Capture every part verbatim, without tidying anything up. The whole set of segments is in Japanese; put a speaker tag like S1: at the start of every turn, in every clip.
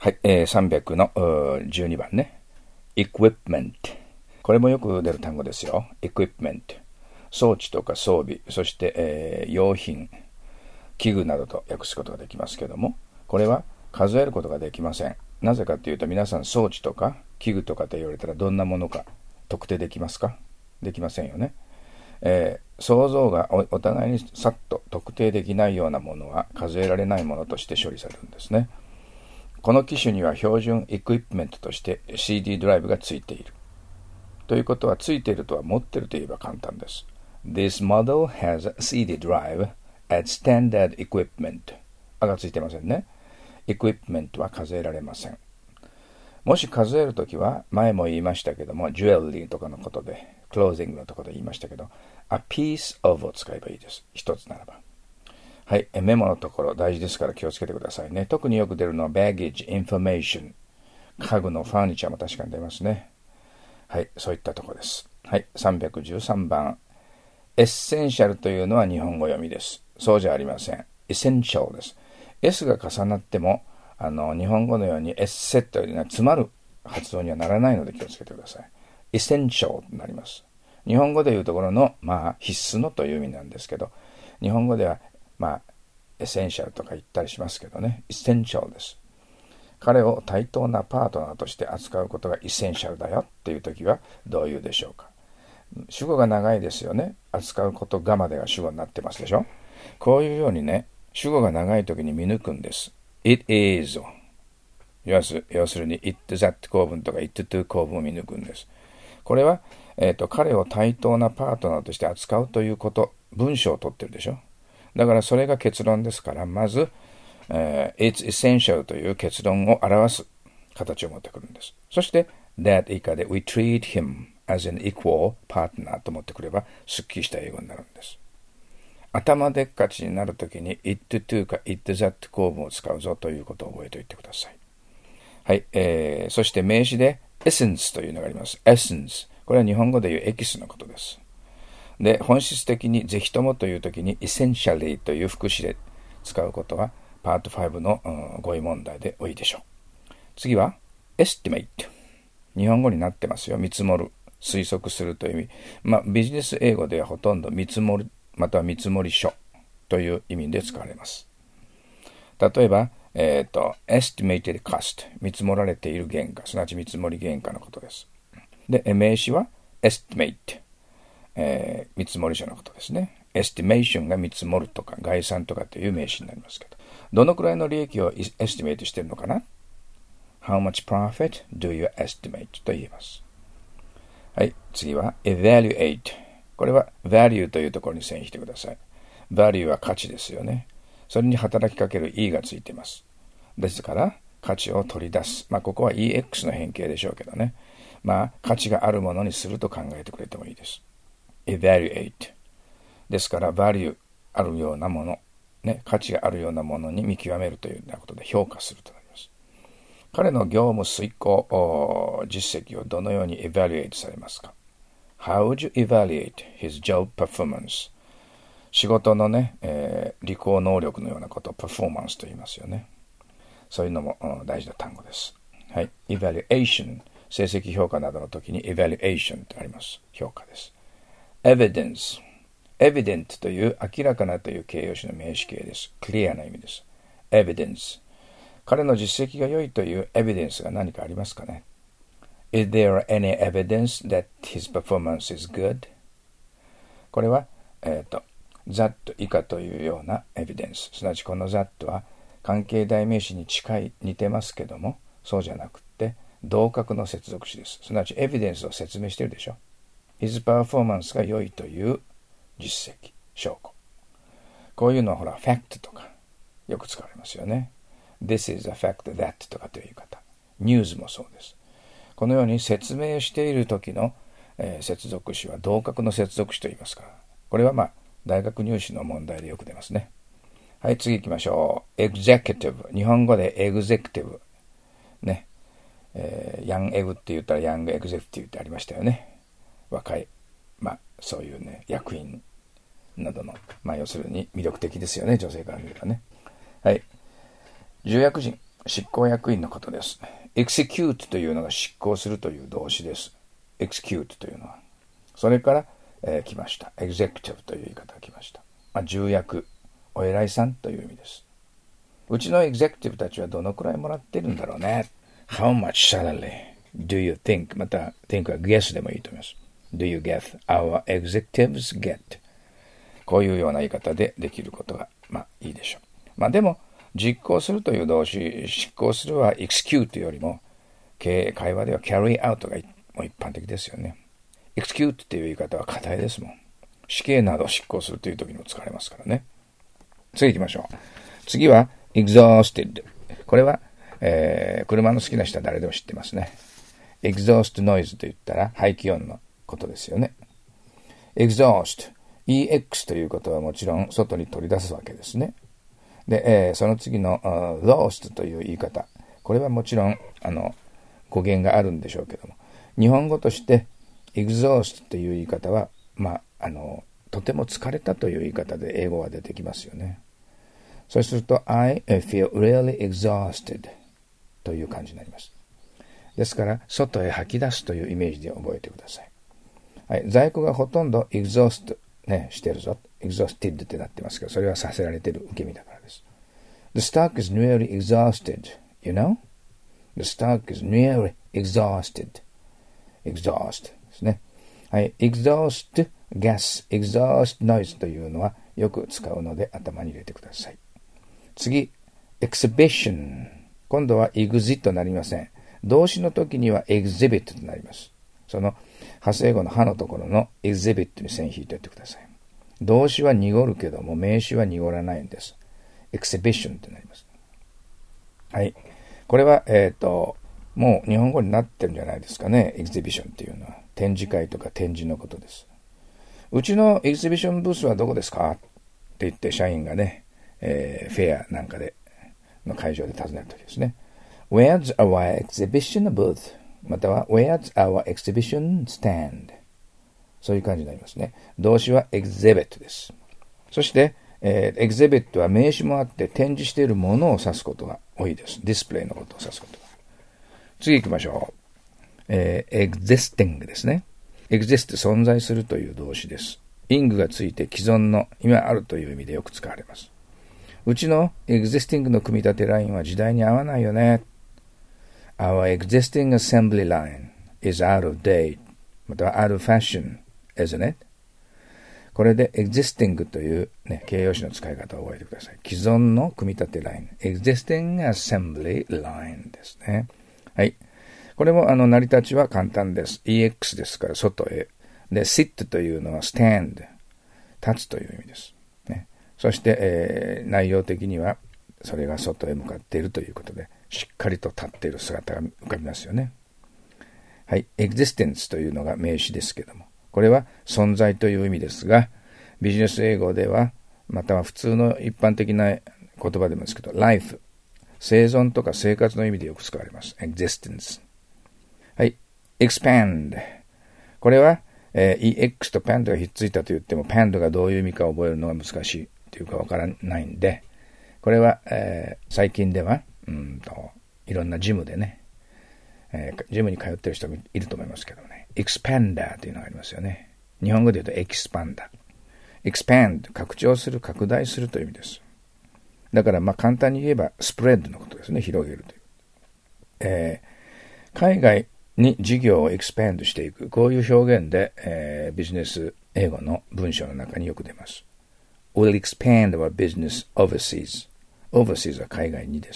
S1: はい、えー、さんびゃくのじゅうにばんね。equipment。これもよく出る単語ですよ。equipment。装置とか装備、そして、えー、用品、器具などと訳すことができますけども、これは数えることができません。なぜかというと、皆さん装置とか器具とかと言われたらどんなものか特定できますか？できませんよね。えー、想像が お, お互いにさっと特定できないようなものは数えられないものとして処理されるんですね。この機種には標準エクイプメントとして シーディー ドライブがついている。ということは、ついているとは持っていると言えば簡単です。This model has a シーディー drive as standard equipment。あがついてませんね。エクイプメントは数えられません。もし数えるときは、前も言いましたけども、ジュエリーとかのことで、クロージングのところで言いましたけど、a piece of を使えばいいです。一つならば。はい、メモのところ大事ですから気をつけてくださいね。特によく出るのは baggage, information。家具のファーニチャーも確かに出ますね。はい、そういったところです。はい、さんびゃくじゅうさんばん。エッセンシャルというのは日本語読みです。そうじゃありません。エッセンシャルです。S が重なっても、あの、日本語のようにエッセットよりは詰まる発音にはならないので気をつけてください。エッセンシャルになります。日本語でいうところの、まあ、必須のという意味なんですけど、日本語では、まあ、エッセンシャルとか言ったりしますけどね、エッセンシャルです。彼を対等なパートナーとして扱うことがエッセンシャルだよっていうときはどういうでしょうか。主語が長いですよね。扱うことがまでが主語になってますでしょ。こういうようにね、主語が長いときに見抜くんです。it is を。要するに it that 構文とか it to 構文を見抜くんです。これは、えーと、彼を対等なパートナーとして扱うということ、文章を取ってるでしょ。だからそれが結論ですから、まず、えー、it's essential という結論を表す形を持ってくるんです。そして、that 以下で we treat him as an equal partner と持ってくれば、すっきりした英語になるんです。頭でっかちになるときに it to か it that 構文を使うぞということを覚えておいてください。はい、えー、そして名詞で essence というのがあります。essence。これは日本語でいうエキスのことです。で、本質的にぜひともというときに essentially という副詞で使うことはパートファイブの、うん、語彙問題で多いでしょう。次は estimate。日本語になってますよ。見積もる、推測するという意味。まあ、ビジネス英語ではほとんど見積もる、または見積もり書という意味で使われます。例えば、えっと、estimated cost。見積もられている原価、すなわち見積もり原価のことです。で、名詞は estimate。えー、見積もり書のことですね。エスティメーションが見積もるとか概算とかという名詞になりますけど、どのくらいの利益をエスティメイトしているのかな？ How much profit do you estimate? と言います。はい、次は evaluate。これは value というところに線引いてください。value は価値ですよね。それに働きかける E がついています。ですから価値を取り出す。まあここは イーエックス の変形でしょうけどね。まあ価値があるものにすると考えてくれてもいいです。evaluate。ですから、バリューあるようなもの、ね、価値があるようなものに見極めるというようなことで評価するとなります。彼の業務遂行実績をどのようにエバリエイトされますか？ How would you evaluate his job performance? 仕事のね、えー、履行能力のようなことをパフォーマンスと言いますよね。そういうのも、うん、大事な単語です。はい。evaluation、成績評価などの時に evaluation とあります。評価です。evidence。evident という明らかなという形容詞の名詞形です。クリアな意味です。evidence。彼の実績が良いというエビデンスが何かありますかね？ Is there any evidence that his performance is good? これは、えっと、that 以下というようなエビデンス。すなわちこの that は関係代名詞に近い、似てますけども、そうじゃなくて、同格の接続詞です。すなわちエビデンスを説明しているでしょ。His performance が良いという実績、証拠。こういうのはほら、ファクトとかよく使われますよね。This is a fact that とかという言い方。ニュースもそうです。このように説明している時の、えー、接続詞は同格の接続詞と言いますから、これはまあ、大学入試の問題でよく出ますね。はい、次行きましょう。executive。日本語で executive。ね。えー、ヤンエグって言ったらヤングエグゼクティブってありましたよね。若い、まあ、そういうね、役員などの、まあ、要するに魅力的ですよね、女性から見ればね。はい。重役人。 執行役員のことです。execute というのが執行するという動詞です。execute というのは。それから、えー、来ました。executive という言い方が来ました。まあ、重役、お偉いさんという意味です。うちのエグゼクティブたちはどのくらいもらってるんだろうね。How much salary do you think? また、think は guess でもいいと思います。Do you get? Our executives get. こういうような言い方でできることが、まあいいでしょう。まあでも、実行するという動詞、執行するは execute よりも、会話では carry out がもう一般的ですよね。execute っていう言い方は固いですもん。死刑などを執行するという時にも使われますからね。次行きましょう。次は exhausted。これは、えー、車の好きな人は誰でも知ってますね。exhaust noise と言ったら排気音のことですよね。exhaust、ex ということはもちろん外に取り出すわけですね。で、えー、その次の、uh, lost という言い方。これはもちろん、あの、語源があるんでしょうけども。日本語として、exhaust という言い方は、まあ、あの、とても疲れたという言い方で英語は出てきますよね。そうすると、I feel really exhausted という感じになります。ですから、外へ吐き出すというイメージで覚えてください。はい、在庫がほとんど exhaust、ね、してるぞ。exhausted ってなってますけど、それはさせられている受け身だからです。The stock is nearly exhausted, you know? The stock is nearly exhausted. exhaust ですね。はい、exhaust gas, exhaust noise というのはよく使うので頭に入れてください。次、exhibition。今度は exit となりません。動詞の時には exhibit となります。その派生語の派のところの exhibit に線引いておいてください。動詞は濁るけども名詞は濁らないんです。exhibition となります。はい。これは、えっと、もう日本語になってるんじゃないですかね。exhibition っていうのは。展示会とか展示のことです。うちのエキシビションブースはどこですかって言って社員がね、えー、フェアなんかでの会場で尋ねるときですね。Where's our exhibition booth? または Where's our exhibition stand? そういう感じになりますね。動詞は exhibit です。そして、えー、exhibit は名詞もあって展示しているものを指すことが多いです。ディスプレイのことを指すことが。次行きましょう。えー、existing ですね。exist 存在するという動詞です。ing がついて既存の今あるという意味でよく使われます。うちの existing の組み立てラインは時代に合わないよね。Our existing assembly line is out of date または out of fashion, isn't it? これで existing という、ね、形容詞の使い方を覚えてください。既存の組み立てライン existing assembly line ですね。はい。これもあの成り立ちは簡単です。ex ですから外へ。で、sit というのは stand、立つという意味です。ね、そして、えー、内容的にはそれが外へ向かっているということで、しっかりと立っている姿が浮かびますよね。はい、existence というのが名詞ですけども、これは存在という意味ですが、ビジネス英語では、または普通の一般的な言葉でもですけど、life、生存とか生活の意味でよく使われます。existence。はい。expand。これは、えー、ex と pand がひっついたと言っても、pand がどういう意味か覚えるのが難しいというかわからないんで、これは、えー、最近では、うんと、いろんなジムでね、えー、ジムに通ってる人もいると思いますけどね、expander というのがありますよね。日本語で言うと expander。expand、拡張する、拡大するという意味です。だから、まあ簡単に言えば、spread のことですね、広げるという。えー、海外に事業をエクスパンドしていく。こういう表現で、えー、ビジネス英語の文章の中によく出ます。We'll expand our business overseas. Overseas は海外にです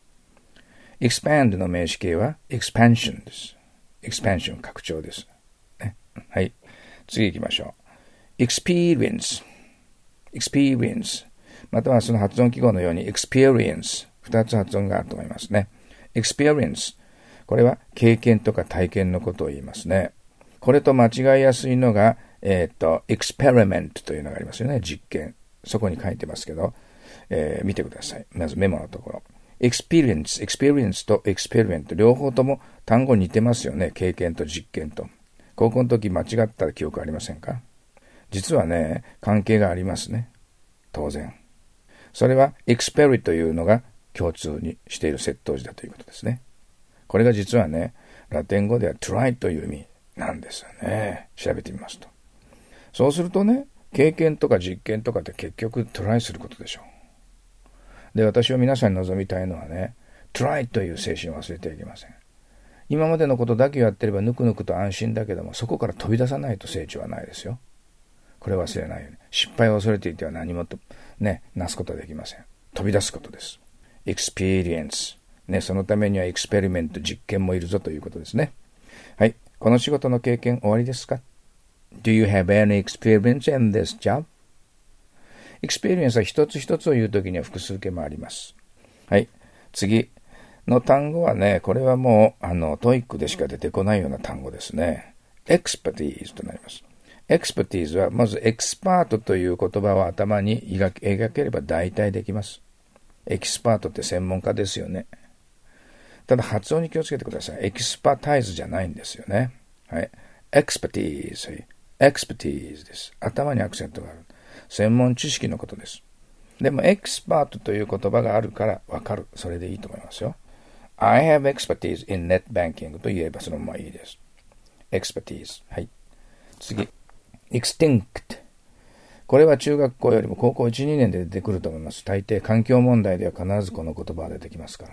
S1: 。expand の名詞形は expansion です。expansion 拡張です。ね、はい。次行きましょう。experience。experience。またはその発音記号のように experience。二つ発音があると思いますね。experience。これは経験とか体験のことを言いますね。これと間違いやすいのが、えっと、エクスペリメントというのがありますよね。実験。そこに書いてますけど、えー、見てください。まずメモのところ。experience、experience と experiment 両方とも単語似てますよね。経験と実験と。高校の時間違った記憶ありませんか？実はね、関係がありますね。当然。それは exper というのが共通にしている接頭辞だということですね。これが実はね、ラテン語では try という意味なんですよね。調べてみますと。そうするとね、経験とか実験とかって結局トライすることでしょう。で、私は皆さんに望みたいのはね、トライという精神を忘れてはいけません。今までのことだけやってればぬくぬくと安心だけども、そこから飛び出さないと成長はないですよ。これを忘れないように。失敗を恐れていては何もとね、なすことはできません。飛び出すことです。experience。ね、そのためにはエクスペリメント、実験もいるぞということですね。はい。この仕事の経験終わりですか？ Do you have any experience in this job? エクスペリエンスは一つ一つを言うときには複数形もあります。はい。次の単語はね、これはもう、あの、トイックでしか出てこないような単語ですね。expertise となります。expertise は、まずエキスパートという言葉を頭に描け、描ければ大体できます。エキスパートって専門家ですよね。ただ発音に気をつけてください。エキスパタイズじゃないんですよね。はい。expertise。expertise です。頭にアクセントがある。専門知識のことです。でも、エキスパートという言葉があるからわかる。それでいいと思いますよ。I have expertise in net banking と言えばそのままいいです。expertise。はい。次。extinct。これは中学校よりも高校いち、にねんで出てくると思います。大抵環境問題では必ずこの言葉が出てきますから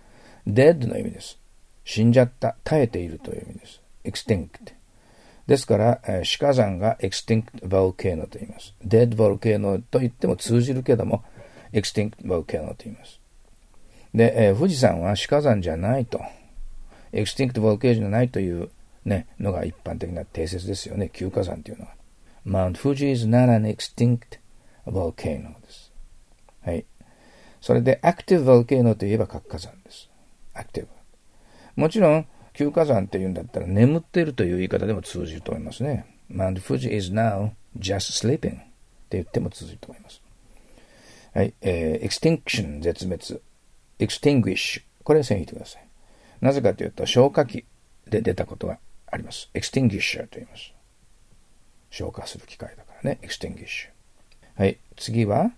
S1: 。dead の意味です。死んじゃった、絶えているという意味です。extinct。ですから、えー、死火山が extinct volcano と言います。dead volcano と言っても通じるけども、extinct volcano と言います。で、えー、富士山は死火山じゃないと、extinct volcano じゃないという、ね、のが一般的な定説ですよね。休火山というのは。Mount Fuji is not an extinct volcano です。はい。それで、active volcano といえば活火山です。active。もちろん、休火山っていうんだったら眠っているという言い方でも通じると思いますね。Mount Fuji is now just sleeping って言っても通じると思います。はい。えー、extinction 絶滅。extinguish これを線引いてください。なぜかというと消火器で出たことがあります。extinguisher と言います。消火する機械だからね。extinguish。はい。次は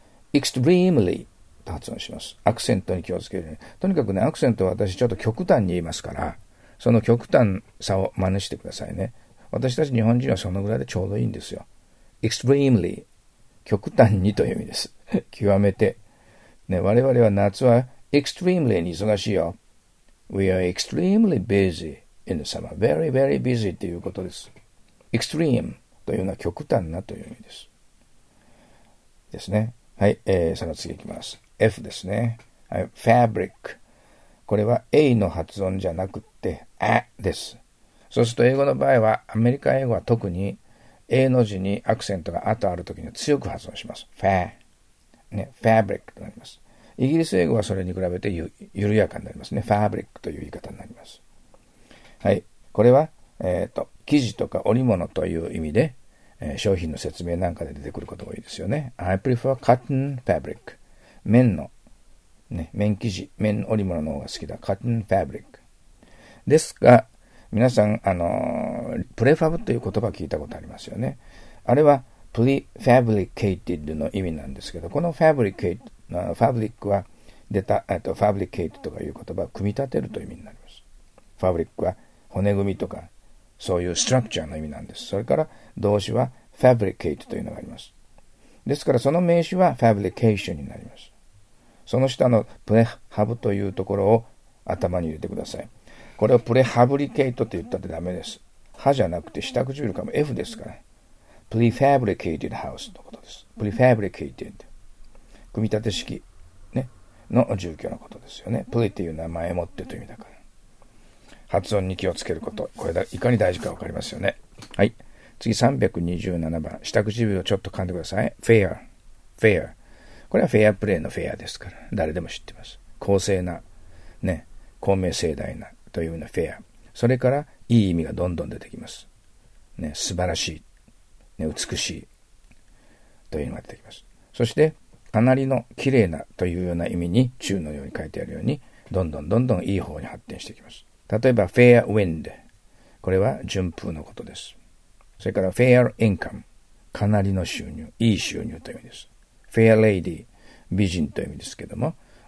S1: extremely と発音します。アクセントに気をつけるように。とにかくね、アクセントは私ちょっと極端に言いますから、その極端さを真似してくださいね。私たち日本人はそのぐらいでちょうどいいんですよ。extremely 極端にという意味です。極めて。ね、我々は夏は extremely に忙しいよ。We are extremely busy in the summer. Very, very busy っていうことです。extreme というのは極端なという意味です。ですね。はい、えー、その次いきます。F ですね。はい、fabric。これは A の発音じゃなくて、あです。そうすると英語の場合は、アメリカ英語は特に A の字にアクセントがあとあるときには強く発音します。fa。ね、fabric となります。イギリス英語はそれに比べてゆ緩やかになりますね。fabric という言い方になります。はい。これは、えっと、生地とか織物という意味で、えー、商品の説明なんかで出てくることが多いですよね。I prefer cotton fabric。綿の、ね、綿生地、綿織物の方が好きだ。cotton fabric。ですが、皆さん、あのー、プレファブという言葉を聞いたことありますよね。あれは、prefabricated の意味なんですけど、この fabricate、ファブリックは出た、あとファブリケートとかいう言葉を組み立てるという意味になります。ファブリックは骨組みとかそういうストラクチャーの意味なんです。それから動詞はファブリケートというのがあります。ですからその名詞はファブリケーションになります。その下のプレハブというところを頭に入れてください。これをプレハブリケートって言ったってダメです。はじゃなくて下唇かも F ですから。prefabricated house のことです。prefabricated。組み立て式、ね、の住居のことですよね。プレっていう名前を持ってという意味だから。発音に気をつけること。これだ、いかに大事かわかりますよね。はい。次さんびゃくにじゅうななばん。下唇をちょっと噛んでください。fair。fair。これはフェアプレイのフェアですから。誰でも知ってます。公正な、ね、公明正大なというようなフェア。それからいい意味がどんどん出てきます。ね、素晴らしい。ね、美しい。というのが出てきます。そして、かなりの綺麗なというような意味に中のように書いてあるようにどんどんどんどんいい方に発展していきます。例えば fair wind これは順風のことです。それから fair income かなりの収入、いい収入という意味です。fair lady 美人という意味ですけども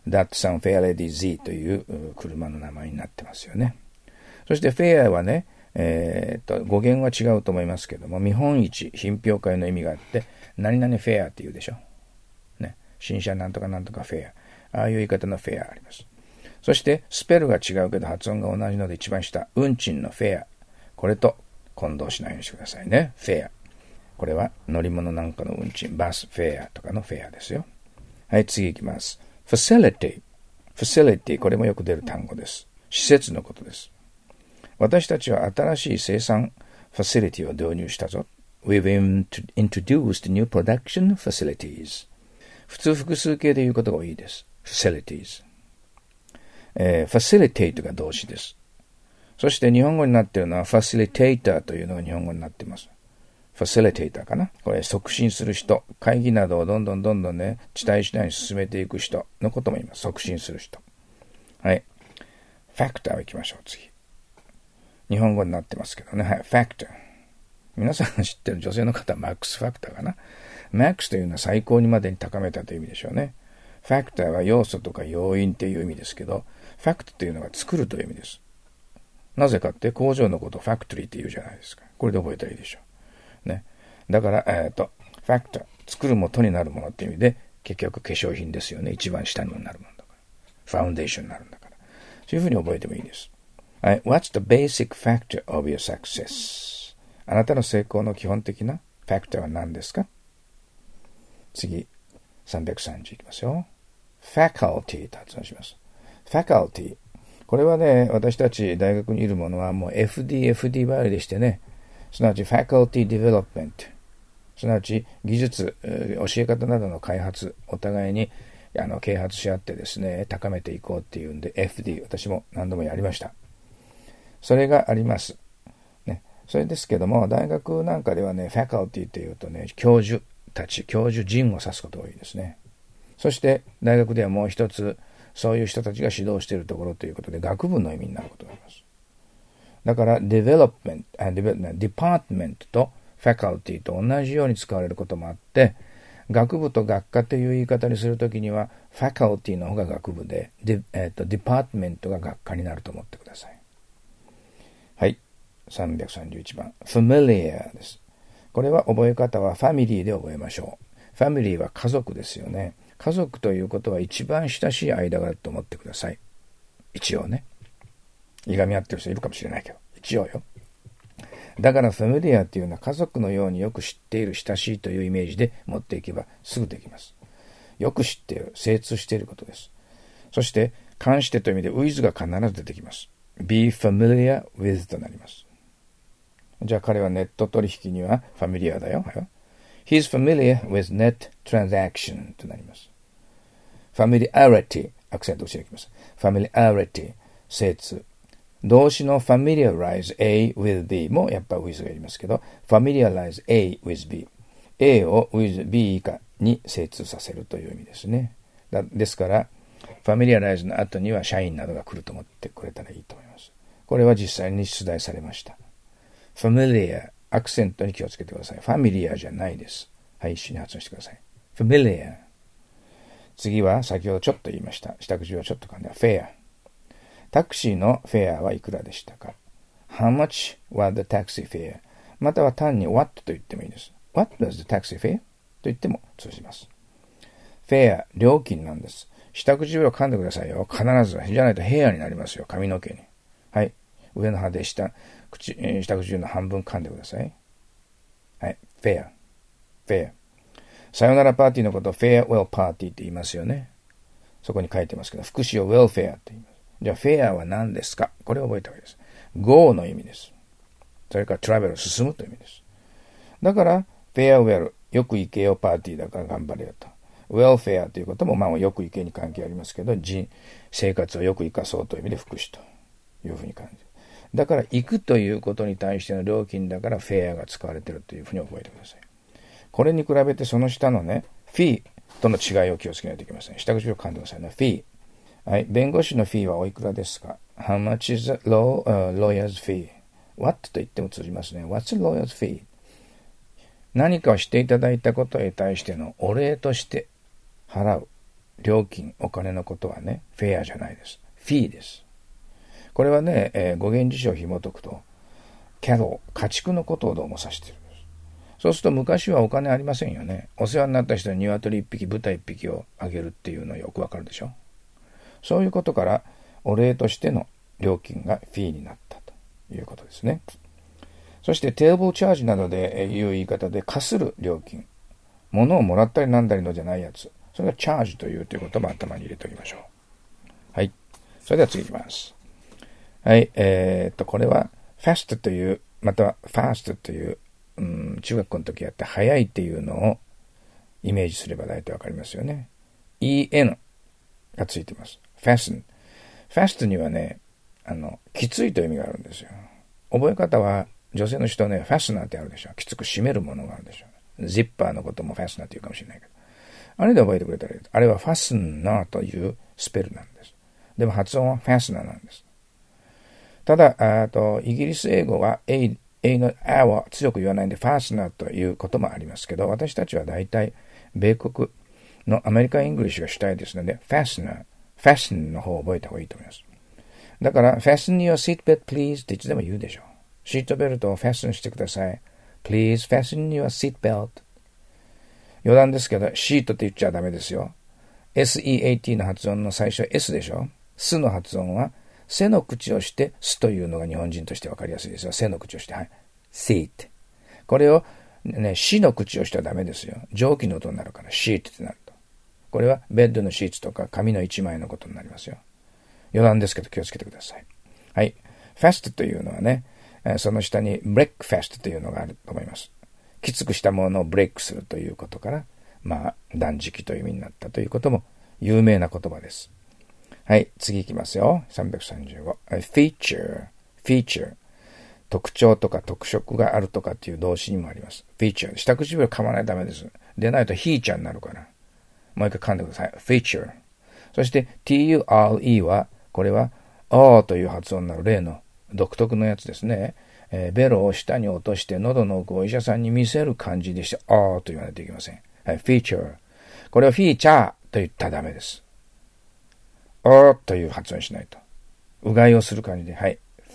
S1: Datsun Fairlady Z という車の名前になってますよね。そしてフェアはね、えー、っと語源は違うと思いますけども、見本市、品評会の意味があって、何々フェアって言うでしょ。ね、新車なんとかなんとかフェア。ああいう言い方のフェアあります。そしてスペルが違うけど発音が同じので一番下、運賃のフェア。これと混同しないようにしてくださいね。フェア。これは乗り物なんかの運賃、バスフェアとかのフェアですよ。はい、次行きます。facility。facility、これもよく出る単語です。施設のことです。私たちは新しい生産ファシリティを導入したぞ。We've introduced new production facilities。普通複数形で言うことが多いです。facilities。えー、facilitate が動詞です。そして日本語になっているのは facilitator というのが日本語になっています。facilitator かな。これ促進する人、会議などをどんどんどんどんね、地帯次第に進めていく人のことも言います。促進する人。はい。ファクターを行きましょう、次。日本語になってますけどね。はい。ファクター。皆さんが知ってる女性の方はマックスファクターかな。マックスというのは最高にまでに高めたという意味でしょうね。ファクターは要素とか要因という意味ですけど、ファクトというのは作るという意味です。なぜかって工場のことをファクトリーって言うじゃないですか。これで覚えたらいいでしょう。ね。だから、えっと、ファクター、作る元になるものっていう意味で、結局化粧品ですよね。一番下になるものだから。ファウンデーションになるんだから。そういうふうに覚えてもいいです。はい。What's the basic factor of your success? あなたの成功の基本的なファクターは何ですか？次、さんびゃくさんじゅういきますよ。faculty と発音します。faculty。これはね、私たち大学にいるものはもう エフディー、エフディー ばかりでしてね、すなわち faculty development。すなわち技術、教え方などの開発、お互いにあの啓発し合ってですね、高めていこうっていうんで エフディー、私も何度もやりました。それがあります。ね、それですけども、大学なんかではね、ファカルティっていうとね、教授たち、教授陣を指すことが多いですね。そして大学ではもう一つ、そういう人たちが指導しているところということで、学部の意味になることがあります。だから、development、department とファカルティと同じように使われることもあって、学部と学科という言い方にするときには、ファカルティの方が学部で、デ、えーと、デパートメントが学科になると思ってください。はい。さんびゃくさんじゅういちばん。familiar です。これは覚え方はファミリーで覚えましょう。ファミリーは家族ですよね。家族ということは一番親しい間柄と思ってください。一応ね。いがみ合ってる人いるかもしれないけど。一応よ。だからファミリアっていうのは家族のようによく知っている、親しいというイメージで持っていけばすぐできます。よく知っている、精通していることです。そして、関してという意味で with が必ず出てきます。be familiar with となります。じゃあ彼はネット取引にはファミリアだよ。He is familiar with net transaction となります。familiarity、アクセントをしていきます。familiarity、精通。動詞の familiarize A with B もやっぱ with がいりますけど、familiarize A with B。A を with B 以下に精通させるという意味ですね。だですから、familiarize の後には社員などが来ると思ってくれたらいいと思います。これは実際に出題されました。familiar、アクセントに気をつけてください。familiar じゃないです。はい、一緒に発音してください。familiar。次は先ほどちょっと言いました。下口はちょっと噛んだ。fair。タクシーのフェアはいくらでしたか？ How much was the taxi fare? または単に what と言ってもいいです。What was the taxi fare? と言っても通じます。フェア、料金なんです。下口を噛んでくださいよ。必ず。じゃないとヘアになりますよ。髪の毛に。はい。上の歯で下、口、下口の半分噛んでください。はい。フェア。フェア。さよならパーティーのことをフェアウェルパーティーって言いますよね。そこに書いてますけど、福祉をウェルフェアって言います。じゃあ、フェアは何ですか？これを覚えたわけです。go の意味です。それから travel、進むという意味です。だから、フェアウェル、よく行けよパーティーだから頑張れよと。ウェルフェアということも、まあ、よく行けに関係ありますけど、人、生活をよく生かそうという意味で福祉というふうに感じる。だから、行くということに対しての料金だから、フェアが使われているというふうに覚えてください。これに比べて、その下のね、フィーとの違いを気をつけないといけません。下口を噛んでくださいね。フィー。はい。弁護士のフィーはおいくらですか？ How much is a law, uh, lawyer's fee? What と言っても通じますね。What's a lawyer's fee? 何かをしていただいたことに対してのお礼として払う。 料金、お金のことはね、フェアじゃないです。フィーです。これはね、えー、語源辞書を紐解くと、キャロー、家畜のことをどうも指しているんです。そうすると昔はお金ありませんよね。お世話になった人に鶏一匹、豚一匹をあげるっていうのはよくわかるでしょ。そういうことから、お礼としての料金がフィーになったということですね。そしてテーブルチャージなどでいう言い方で課する料金。物をもらったりなんだりのじゃないやつ。それがチャージというということも頭に入れておきましょう。はい。それでは次いきます。はい。えー、っと、これは、ファストという、またはファーストという、うん、中学校の時やって早いっていうのをイメージすれば大体わかりますよね。イーエヌ がついてます。fasten。ファストにはね、あの、きついという意味があるんですよ。覚え方は、女性の人ね、ファスナーってあるでしょ。きつく締めるものがあるでしょ。ジッパーのこともファスナーって言うかもしれないけど。あれで覚えてくれたらいい。あれはファスナーというスペルなんです。でも発音はファスナーなんです。ただ、あとイギリス英語は A, A の A は強く言わないんで、ファスナーということもありますけど、私たちは大体、米国のアメリカン・イングリッシュが主体ですので、ファスナー、ファスンの方を覚えた方がいいと思います。だから、fasten your seatbelt please っていつでも言うでしょ。シートベルトをファスンしてください。Please fasten your seatbelt。余談ですけど、シートって言っちゃダメですよ。エスイーエーティー の発音の最初は S でしょ。スの発音は、背の口をして、スというのが日本人としてわかりやすいですよ。背の口をして、はい。seat。これを、ね、シの口をしてはダメですよ。蒸気の音になるから、シートってなると。これは、ベッドのシーツとか紙の一枚のことになりますよ。余談ですけど気をつけてください。はい。ファストというのはね、その下にブレックファストというのがあると思います。きつくしたものをブレイクするということから、まあ、断食という意味になったということも有名な言葉です。はい、次いきますよ。さんびゃくさんじゅうご。feature, feature。特徴とか特色があるとかっていう動詞にもあります。feature。下唇噛まないとダメです。でないとヒーちゃんになるから。もう一回噛んでください。feature。そして ture は、これは、あーという発音になる例の独特のやつですね。えー、ベロを下に落として喉の奥をお医者さんに見せる感じでして、あーと言わないといけません。はい、feature。これをフィーチャーと言ったらダメです。あーという発音しないと。うがいをする感じで、はい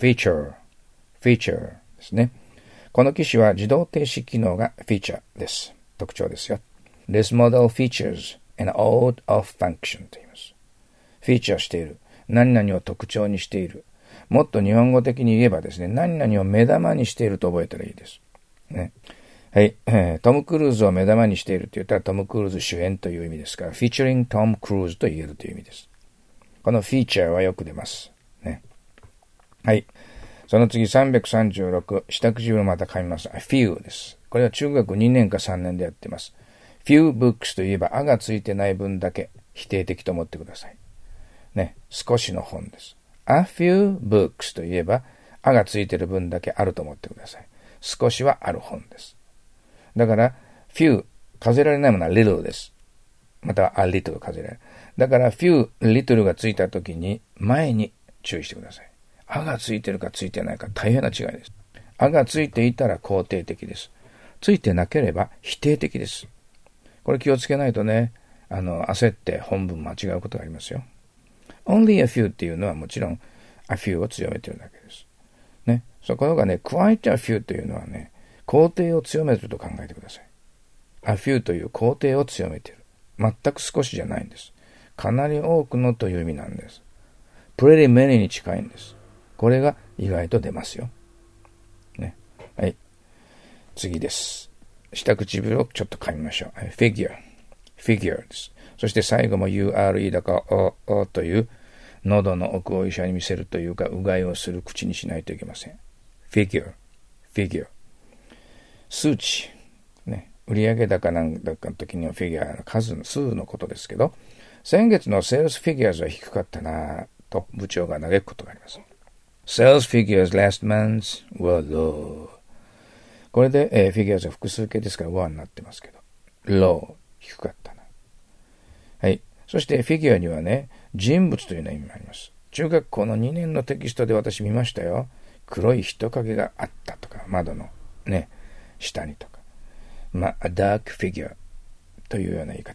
S1: 、feature。feature ですね。この機種は自動停止機能がフィーチャーです。特徴ですよ。This model features an ode of function と言います。フィーチャーしている。何々を特徴にしている。もっと日本語的に言えばですね、何々を目玉にしていると覚えたらいいです。ね。はい、えー。トム・クルーズを目玉にしていると言ったらトム・クルーズ主演という意味ですから、featuring Tom Cruise と言えるという意味です。このフィーチャーはよく出ます。ね。はい。その次さんびゃくさんじゅうろく。下唇をまた噛みます。few です。これは中学にねんかさんねんでやってます。few books といえば、あがついてない分だけ否定的と思ってください。ね。少しの本です。a few books といえば、あがついてる分だけあると思ってください。少しはある本です。だから、few、数えられないものは little です。または a little 数えられる。だから、few、little がついたときに、前に注意してください。あがついてるかついてないか大変な違いです。あがついていたら肯定的です。ついてなければ否定的です。これ気をつけないとね、あの、焦って本文間違うことがありますよ。only a few っていうのはもちろん a few を強めてるだけです。ね。そこがね、quite a few というのはね、肯定を強めてると考えてください。a few という肯定を強めている。全く少しじゃないんです。かなり多くのという意味なんです。pretty many に近いんです。これが意外と出ますよ。ね。はい。次です。下唇をちょっと噛みましょう。はい、figure。figure です。そして最後も ユーアールイー だか お, おという喉の奥を医者に見せるというかうがいをする口にしないといけません。figure。figure。数値。ね。売上高なんだかの時にはフィギュアの数の数のことですけど、先月のセールスフィギュアーズは低かったなと部長が嘆くことがあります。Sales figures last month were low。これで、えー、フィギュアーズは複数形ですから were になってますけど、low 低かったな。はい。そしてフィギュアにはね、人物というような意味もあります。中学校のにねんのテキストで私見ましたよ。黒い人影があったとか、窓のね、下にとか。まあ、a dark figure というような言い方。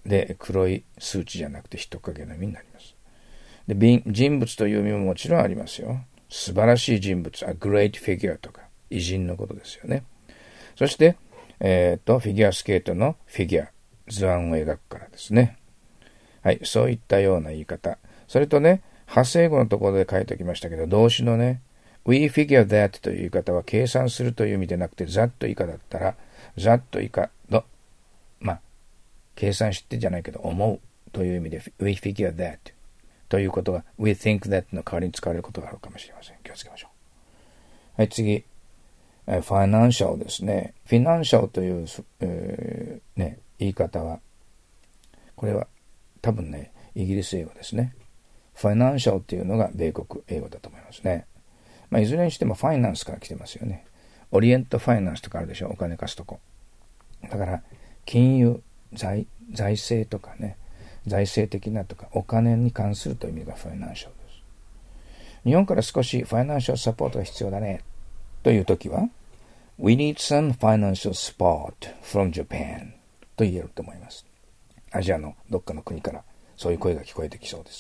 S1: で、黒い数値じゃなくて人影の意味になります。で、人物という意味ももちろんありますよ。素晴らしい人物、a great figure とか、偉人のことですよね。そして、えっと、フィギュアスケートのフィギュア、図案を描くからですね。はい、そういったような言い方。それとね、派生語のところで書いておきましたけど、動詞のね、we figure that という言い方は計算するという意味でなくて、ざっと以下だったら、ざっと以下の、まあ、計算してじゃないけど、思うという意味で、we figure that ということが、we think that の代わりに使われることがあるかもしれません。気をつけましょう。はい、次。ファイナンシャルですね。フィナンシャルという、えーね、言い方は、これは多分ね、イギリス英語ですね。ファイナンシャルっていうのが米国英語だと思いますね。まあ、いずれにしてもファイナンスから来てますよね。オリエントファイナンスとかあるでしょ。お金貸すとこ。だから、金融、財、財政とかね、財政的なとか、お金に関するという意味がファイナンシャルです。日本から少しファイナンシャルサポートが必要だね。というときは、We need some financial support from Japan と言えると思います。アジアのどっかの国からそういう声が聞こえてきそうです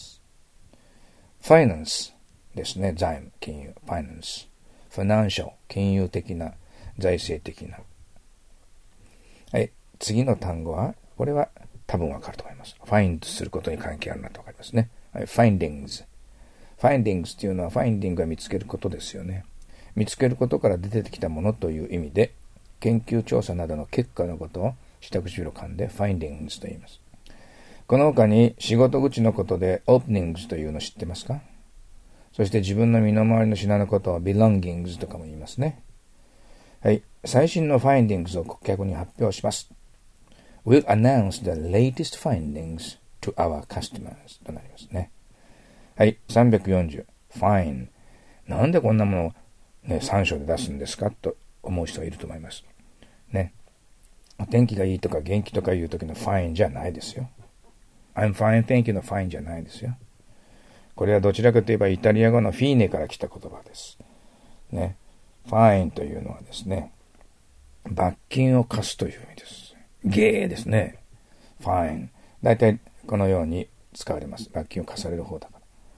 S1: 。Finance ですね。財務、金融、Finance。Financial、金融的な、財政的な。はい。次の単語は、これは多分わかると思います。Find することに関係あるなとわかりますね。はい、Findings。Findings っていうのは、Finding は見つけることですよね。見つけることから出てきたものという意味で、研究調査などの結果のことを下唇を噛んで findings と言います。この他に仕事口のことで openings というの知ってますか？そして自分の身の回りの品のことを belongings とかも言いますね。はい。最新の findings を顧客に発表します。We'll announce the latest findings to our customers となりますね。はい。さんびゃくよんじゅう。fine。なんでこんなものをね、さん章で出すんですかと思う人がいると思います。ね。お天気がいいとか元気とかいう時の fine じゃないですよ。I'm fine, thank you の fine じゃないですよ。これはどちらかといえばイタリア語のフィーネから来た言葉です。ね。fine というのはですね、罰金を課すという意味です。ゲーですね。fine。だいたいこのように使われます。罰金を課される方だから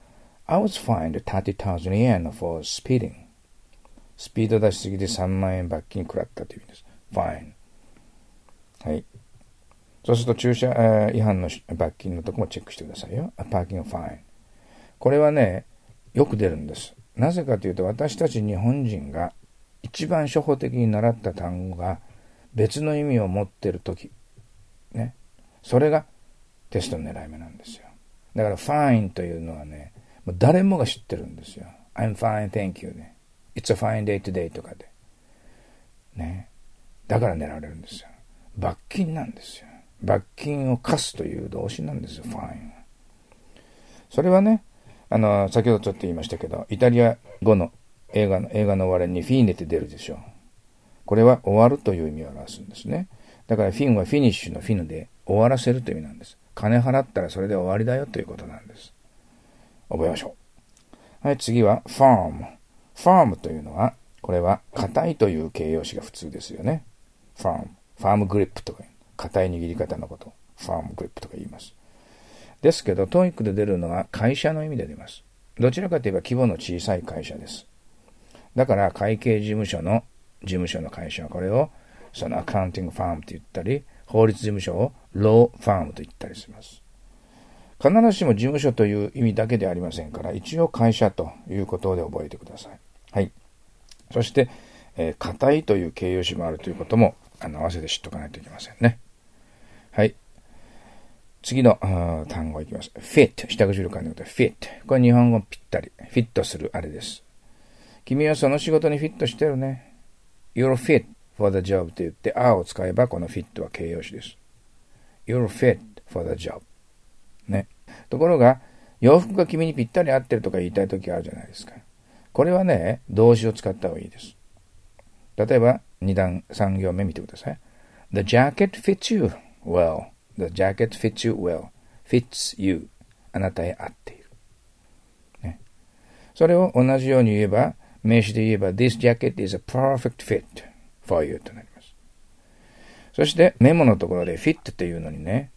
S1: 。I was fined thirty thousand yen for speeding。スピード出しすぎでさんまんえん罰金食らったという意味です。fine。はい。そうすると駐車、えー、違反の罰金のとこもチェックしてくださいよ。パーキングファイン。これはね、よく出るんです。なぜかというと、私たち日本人が一番初歩的に習った単語が別の意味を持っているとき、ね。それがテストの狙い目なんですよ。だから、fine というのはね、もう誰もが知ってるんですよ。I'm fine, thank you ね。It's a fine day today とかで。ね。だから狙われるんですよ。罰金なんですよ。罰金を課すという動詞なんですよ、fine。それはね、あの、先ほどちょっと言いましたけど、イタリア語の映画の、映画の終わりにフィーネって出るでしょう。これは終わるという意味を表すんですね。だからフィンはフィニッシュのフィヌで終わらせるという意味なんです。金払ったらそれで終わりだよということなんです。覚えましょう。はい、次は firm。firm というのは、これは硬いという形容詞が普通ですよね。firm。ファームグリップとか、硬い握り方のこと、ファームグリップとか言います。ですけど、トーイックで出るのは会社の意味で出ます。どちらかといえば規模の小さい会社です。だから会計事務所の事務所の会社はこれをそのアカウンティングファームと言ったり、法律事務所をローファームと言ったりします。必ずしも事務所という意味だけではありませんから、一応会社ということで覚えてください。はい。そして、えー、硬いという形容詞もあるということもあの合わせて知っておかないといけませんね。はい。次の単語いきます。fit。下唇からのことで fit。これ日本語ぴったり。フィットするあれです。君はその仕事にフィットしてるね。You're fit for the job と言って、あを使えばこの fit は形容詞です。You're fit for the job。ね。ところが、洋服が君にぴったり合ってるとか言いたいときあるじゃないですか。これはね、動詞を使った方がいいです。例えば、二段、三行目見てください。The jacket fits you well.The jacket fits you well. fits you. あなたへ合っている。ね。それを同じように言えば、名詞で言えば、This jacket is a perfect fit for you となります。そして、メモのところで fit っていうのにね、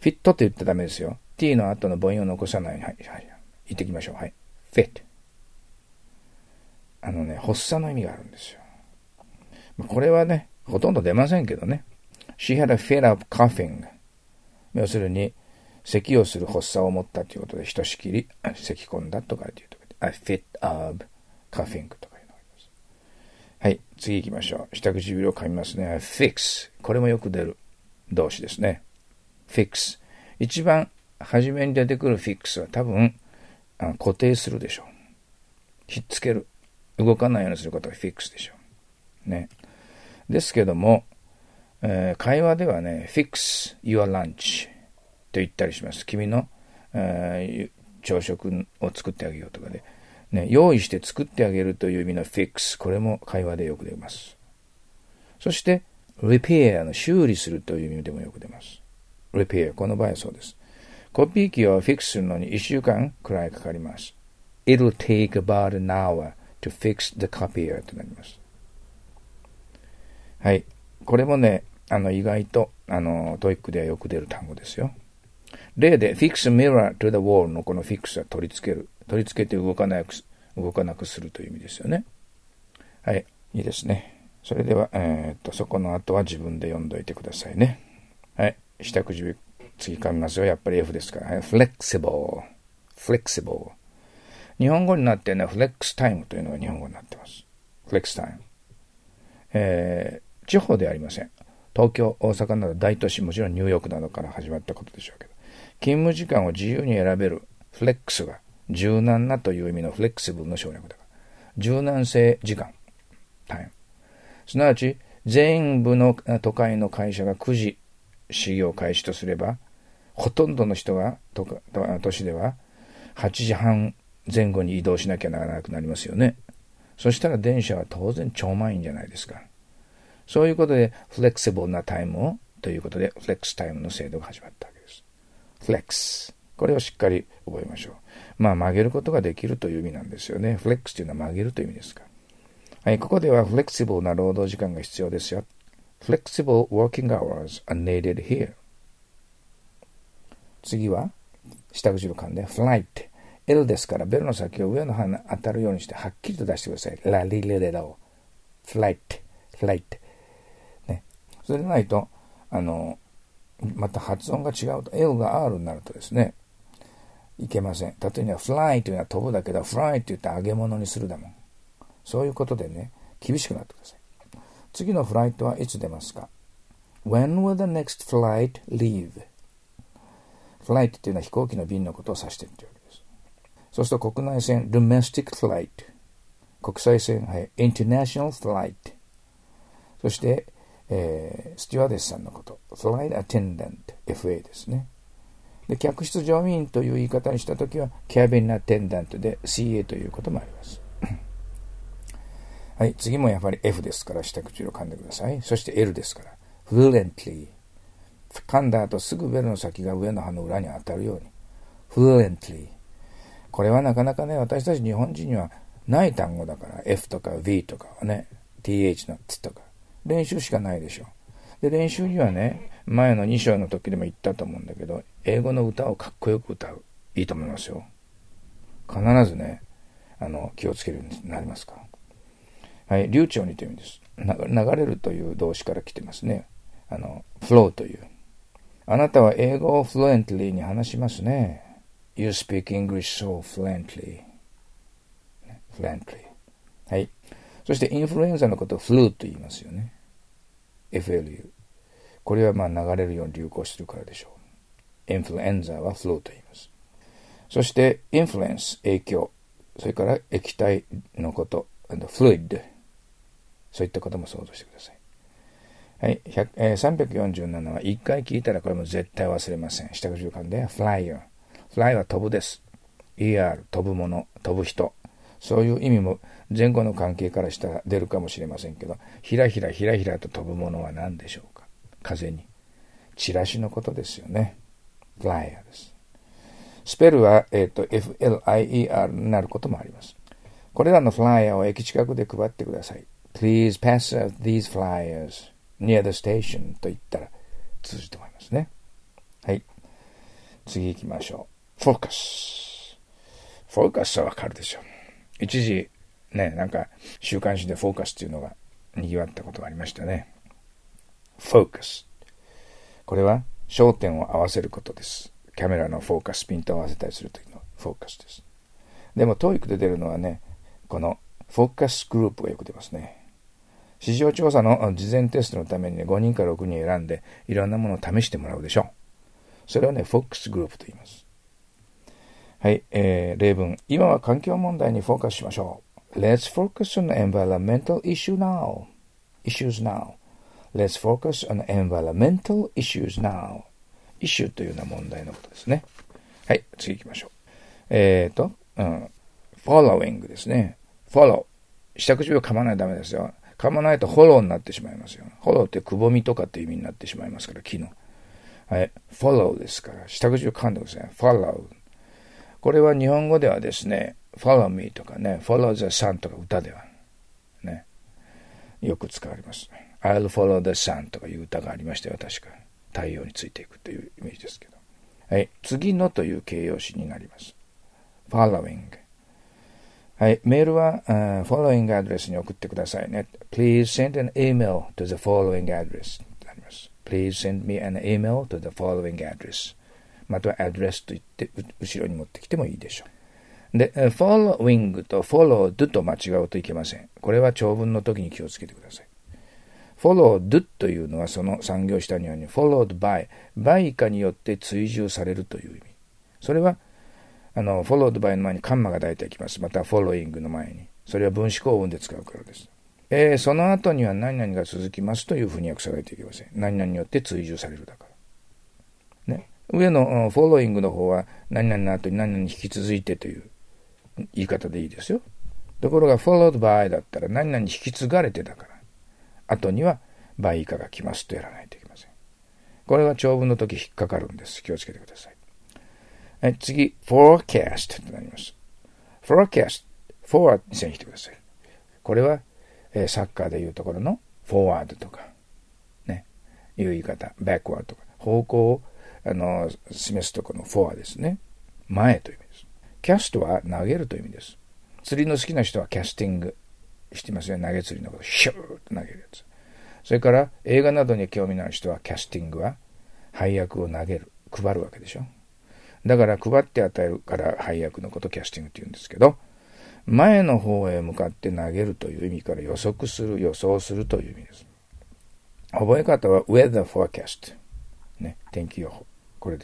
S1: フィットって言ってダメですよ。t の後の母音を残さないように、はい、はい、言ってきましょう。はい。fit。あのね、発作の意味があるんですよ。これはね、ほとんど出ませんけどね。She had a fit of coughing。要するに、咳をする発作を持ったということで、ひとしきり咳込んだとかっていうと、a fit of coughing とかいうのがあります。はい、次行きましょう。下唇を噛みますね。fix。これもよく出る動詞ですね。fix。一番初めに出てくる fix は多分、固定するでしょう。ひっつける。動かないようにすることが fix でしょう。ね。ですけども、えー、会話ではね、fix your lunch と言ったりします。君の、えー、朝食を作ってあげようとかで、ね、用意して作ってあげるという意味の fix。これも会話でよく出ます。そして、repair の修理するという意味でもよく出ます。repair。この場合はそうです。コピー機をフィックスするのにいっしゅうかんくらいかかります。It'll take about an hour to fix the copier となります。はい。これもね、あの、意外と、あの、トイックではよく出る単語ですよ。例で、fix mirror to the wall のこの fix は取り付ける。取り付けて動かなく、動かなくするという意味ですよね。はい。いいですね。それでは、えー、っと、そこの後は自分で読んどいてくださいね。はい。下唇、次噛みますよ。やっぱり F ですから。はい。flexible。flexible。日本語になってね、フレックスタイムというのが日本語になってます。フレックスタイム。えー、地方ではありません。東京、大阪など大都市、もちろんニューヨークなどから始まったことでしょうけど、勤務時間を自由に選べるフレックスが柔軟なという意味のフレックスブルの省略だから。柔軟性時間。タイム。すなわち、全部の都会の会社がくじ始業開始とすれば、ほとんどの人が都市でははちじはん前後に移動しなきゃならなくなりますよね。そしたら電車は当然超満員じゃないですか。そういうことでフレキシブルなタイムをということでフレックスタイムの制度が始まったわけです。フレックス。これをしっかり覚えましょう。まあ曲げることができるという意味なんですよね。フレックスというのは曲げるという意味ですか。はい、ここではフレキシブルな労働時間が必要ですよ。Flexible working hours are needed here. 次は下唇噛んで flight。L ですから、ベルの先を上の歯に当たるようにしてはっきりと出してください。ラリレレラを。flight, flight。ね。それでないと、あの、また発音が違うと、L が R になるとですね、いけません。例えば、fly というのは飛ぶだけど、fly と言って揚げ物にするだもん。そういうことでね、厳しくなってください。次のフライトはいつ出ますか？ When will the next flight leave? フライトというのは飛行機の便のことを指しているというわけです。そうすると国内線、domestic flight。国際線、はい、international flight。そして、えー、スチュワーデスさんのこと、flight attendant、エフエー ですね。で、客室乗務員という言い方にしたときは、cabin attendant で シーエー ということもあります。はい、次もやはり F ですから、下唇を噛んでください。そして L ですから、fluently。噛んだ後すぐベルの先が上の歯の裏に当たるように。fluently。これはなかなかね、私たち日本人にはない単語だから、F とか V とかはね、ティーエイチ の T とか、練習しかないでしょ。で、練習にはね、前のに章の時でも言ったと思うんだけど、英語の歌をかっこよく歌う。いいと思いますよ。必ずね、あの、気をつけるようになりますから。はい、流暢にという意味です。流れるという動詞から来てますね。あの、flow という。あなたは英語を fluently に話しますね。You speak English so fluently. fluently. はい。そしてインフルエンザのことを flu と言いますよね。エフエルユー。これはまあ流れるように流行するからでしょう。インフルエンザは flu と言います。そして、インフルエンス、影響。それから液体のこと、fluid。そういったことも想像してください。はい、えー、さんびゃくよんじゅうななはいっかい聞いたらこれも絶対忘れません。下口噛んで flyer。fly は飛ぶです。イーアール、飛ぶもの、飛ぶ人。そういう意味も前後の関係からしたら出るかもしれませんけど、ひらひらひらひらと飛ぶものは何でしょうか？風に。チラシのことですよね。flyer です。スペルは、えーと、エフエルアイイーアール になることもあります。これらのフライヤーを駅近くで配ってください。Please pass out these flyers near the station と言ったら通じると思いますね。はい。 次行きましょう。フォーカス。フォーカスはわかるでしょう。一時、ね、なんか、週刊誌でフォーカスっていうのが賑わったことがありましたね。フォーカス。これは焦点を合わせることです。カメラのフォーカス、ピントを合わせたりするときのフォーカスです。でも、トーイックで出るのはね、このフォーカスグループがよく出ますね。市場調査の事前テストのために、ね、ごにんからろくにん選んで、いろんなものを試してもらうでしょう。それをね、フォーカスグループと言います。はい、えー、例文。今は環境問題にフォーカスしましょう。Let's focus on environmental issue now. Issues now. Let's focus on environmental issues now. issue というような問題のことですね。はい、次行きましょう。えーと、うん、following ですね。follow。下口を噛まないとダメですよ。噛まないとフォローになってしまいますよ。フォローってくぼみとかっていう意味になってしまいますから、木の。はい、follow ですから、下口を噛んでください。follow。これは日本語ではですね、follow me とかね、follow the sun とか歌では、ね、よく使われます。I'll follow the sun とかいう歌がありましたよ、確か。太陽についていくというイメージですけど。はい、次のという形容詞になります。following。はい、メールは、uh, following アドレスに送ってくださいね。Please send an email to the following address となります。Please send me an email to the following address。またはアドレスと言って後ろに持ってきてもいいでしょう。で、following と followed と間違うといけません。これは長文の時に気をつけてください。followed というのはその産業下にあるように followed by by 以下によって追従されるという意味。それはあの followed by の前にカンマが大体きます。また following の前に。それは分子構文で使うからです。えー、その後には何々が続きますというふうに訳さないといけません。何々によって追従されるだから。ね。上のフォローイングの方は何々の後に何々に引き続いてという言い方でいいですよ。ところが followed by だったら何々に引き継がれてだから後には by 以下が来ますとやらないといけません。これは長文の時引っかかるんです。気をつけてください。はい、次 forecast となります。forecast for に線引いてください。これは、えー、サッカーでいうところの forward とかねいう言い方 backward とか方向をあの示すところの for ですね。前という意味です。キャストは投げるという意味です。釣りの好きな人はキャスティングしてますね。投げ釣りのことシューッと投げるやつ。それから映画などに興味のある人はキャスティングは配役を投げる配るわけでしょ。だから配って与えるから配役のことをキャスティングって言うんですけど、前の方へ向かって投げるという意味から予測する予想するという意味です。覚え方は weather forecast ね、天気予報。これです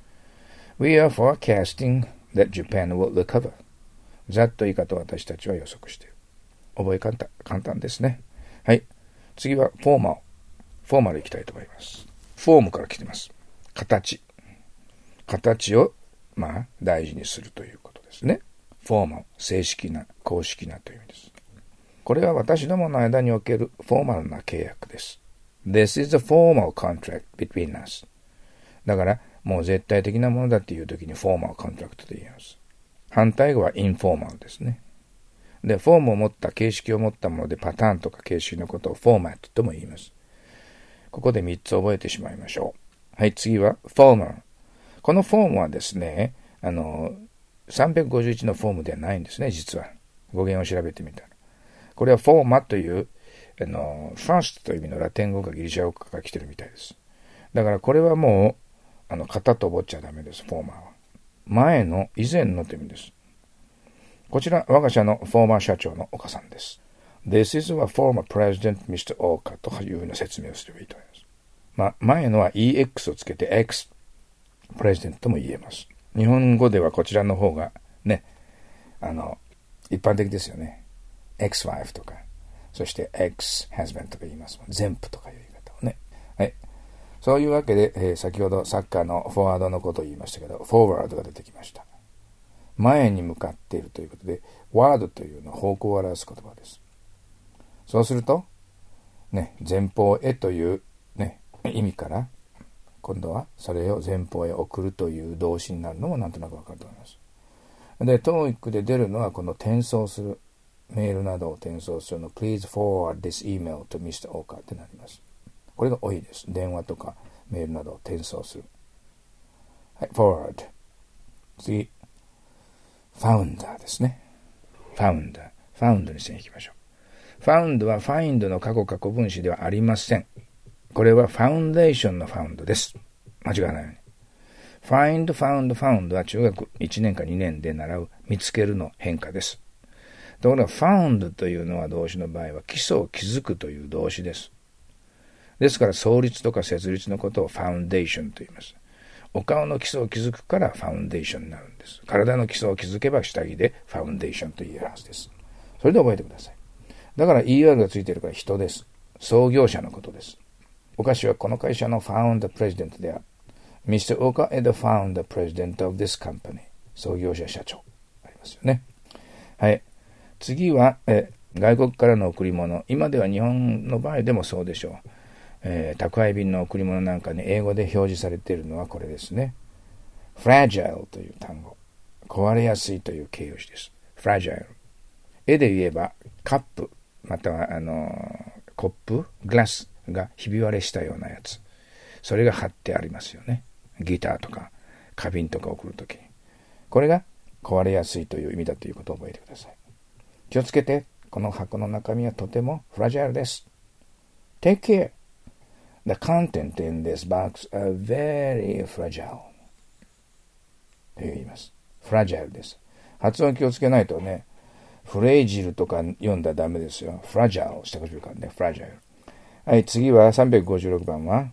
S1: 。We are forecasting that Japan will recover。ざっと言い方を私たちは予測している。覚え方、簡単ですね。はい。次はフォーマル。フォーマルいきたいと思います。フォームから来てます。形。形を、まあ、大事にするということですね。フォーマル。正式な、公式なという意味です。これは私どもの間におけるフォーマルな契約です。This is a formal contract between us。だから、もう絶対的なものだっていう時にフォーマルコントラクトと言います。反対語はインフォーマルですね。で、フォームを持った形式を持ったものでパターンとか形式のことをフォーマットとも言います。ここでみっつ覚えてしまいましょう。はい、次はフォーマル。このフォームはですね、あの、さんびゃくごじゅういちのフォームではないんですね、実は。語源を調べてみたら。これはフォーマという、あの、ファーストという意味のラテン語かギリシャ語から来てるみたいです。だからこれはもう、あの、型と覚っちゃダメです、フォーマーは。前の、以前のという意味です。こちら、我が社のフォーマー社長の岡さんです。This is our former president, ミスター Oka というような説明をすればいいと思います。まあ、前のは イーエックス をつけて X、プレジデントとも言えます。日本語ではこちらの方がね、あの、一般的ですよね。X ワイフ とか、そして X ハズバンドとか言いますもん。前夫とかいう言い方をね。はい。そういうわけで、えー、先ほどサッカーのフォワードのことを言いましたけど、フォワードが出てきました。前に向かっているということで、ワードというのは方向を表す言葉です。そうすると、ね、前方へという、ね、意味から、今度はそれを前方へ送るという動詞になるのもなんとなくわかると思います。で、トーイックで出るのはこの転送する、メールなどを転送するの、Please forward this email to ミスター Oka ってなります。これが多いです。電話とかメールなどを転送する。 はい、forward。次、founder ですね。founder。found にしていきましょう。found は find の過去過去分詞ではありません。これはファウンデーションの found です。間違わないように。find, found, found は中学いちねんかにねんで習う見つけるの変化です。ところが found というのは動詞の場合は基礎を築くという動詞です。ですから創立とか設立のことをファウンデーションと言います。お顔の基礎を築くからファウンデーションになるんです。体の基礎を築けば下着でファウンデーションと言えるはずです。それで覚えてください。だから イーアール がついているから人です。創業者のことです。岡氏はこの会社のファウンダープレジデントである。ミスター Oka is the founder president of this company。創業者社長。ありますよね。はい。次は、え、外国からの贈り物。今では日本の場合でもそうでしょう。えー、宅配便の贈り物なんかに英語で表示されているのはこれですね。fragile という単語。壊れやすいという形容詞です。fragile。絵で言えばカップ、またはあのー、コップ、グラスがひび割れしたようなやつ。それが貼ってありますよね。ギターとか花瓶とか送るときに。これが壊れやすいという意味だということを覚えてください。気をつけて、この箱の中身はとてもフラジャイルです。Take care. The content in this box are very fragile. と言います。フラジャイルです。発音気をつけないとね、フレイジルとか読んだらダメですよ。フラジャイルしたこと言うからね、フラジャイル。はい、次はさんびゃくごじゅうろくばんは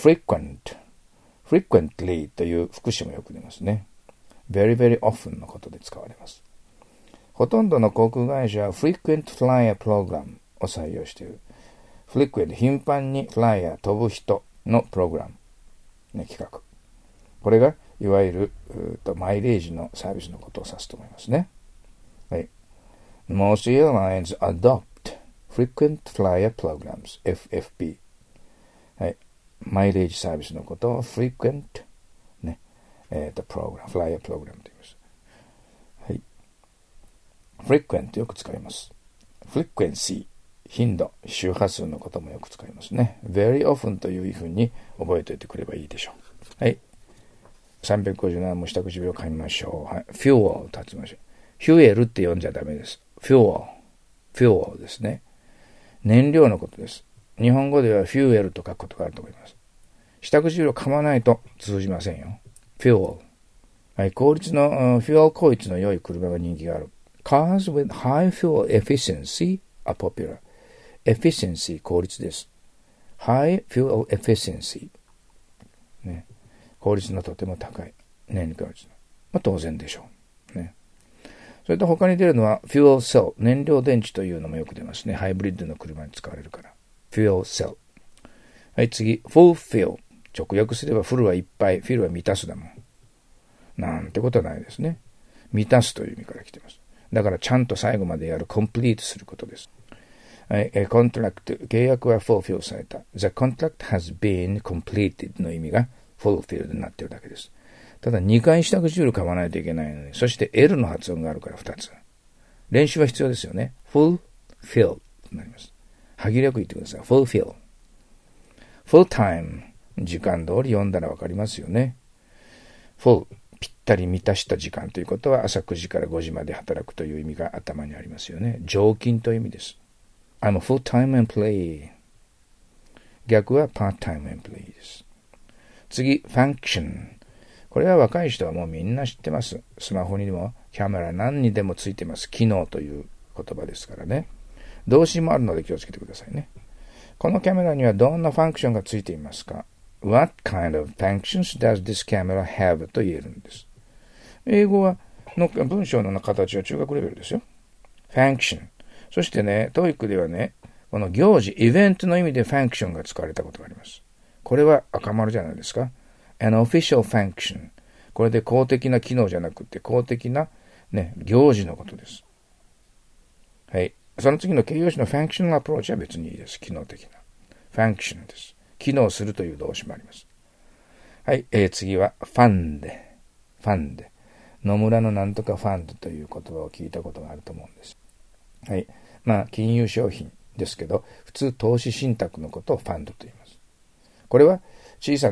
S1: frequent。frequently という副詞もよく出ますね。very very often のことで使われます。ほとんどの航空会社は frequent flyer program を採用している。frequent 頻繁に flyer 飛ぶ人のプログラム、ね、企画。これがいわゆるとマイレージのサービスのことを指すと思いますね。はい。Most airlines adopt frequent flyer programs エフエフピー。はい。マイレージサービスのことを frequent ね、えっと、プログラム、フライヤープログラムと言います。はい。frequent よく使います。frequency、頻度、周波数のこともよく使いますね。very often というふうに覚えておいてくればいいでしょう。はい。さんびゃくごじゅうななも下口を噛みましょう。はい。fuel 立ちましょう。フュエルって読んじゃダメです。fuel。fuel ですね。燃料のことです。日本語ではフューエルと書くことがあると思います。下唇を噛まないと通じませんよ。fuel。はい、効率の、フュエル効率の良い車が人気がある。Cars with high fuel efficiency are popular. efficiency 効率です。high fuel efficiency、ね、効率のとても高い燃料効率の、まあ、当然でしょう。ね。それと他に出るのは fuel cell、燃料電池というのもよく出ますね。ハイブリッドの車に使われるから。fuel cell。はい、次、fulfill。直訳すればフルはいっぱい、フィルは満たすだもん。なんてことはないですね。満たすという意味から来ています。だからちゃんと最後までやる、コンプリートすることです。はい、コントラクト、契約は fulfill された。The contract has been completed の意味が fulfilled になっているだけです。ただにかい下唇噛まないといけないのに、そして L の発音があるからふたつ。練習は必要ですよね。fulfill となります。歯切れよく言ってください。fulfill。full time。時間通り読んだらわかりますよね。full。ぴったり満たした時間ということは朝くじからごじまで働くという意味が頭にありますよね。常勤という意味です。I'm a full-time employee。逆は part-time employee です。次、function。これは若い人はもうみんな知ってます。スマホにもキャメラ何にでもついてます。機能という言葉ですからね。動詞もあるので気をつけてくださいね。このキャメラにはどんなファンクションがついていますか？ What kind of functions does this camera have? と言えるんです。英語はの文章の形は中学レベルですよ。function。そしてね、トーイックではね、この行事、イベントの意味でファンクションが使われたことがあります。これは赤丸じゃないですか。An official function。これで公的な機能じゃなくて公的な、ね、行事のことです。はい。その次の形容詞の functional approach は別にいいです。機能的な。function です。機能するという動詞もあります。はい。えー、次は fund。fund。野村のなんとかファンドという言葉を聞いたことがあると思うんです。はい。まあ、金融商品ですけど、普通投資信託のことをファンドと言います。これは小さな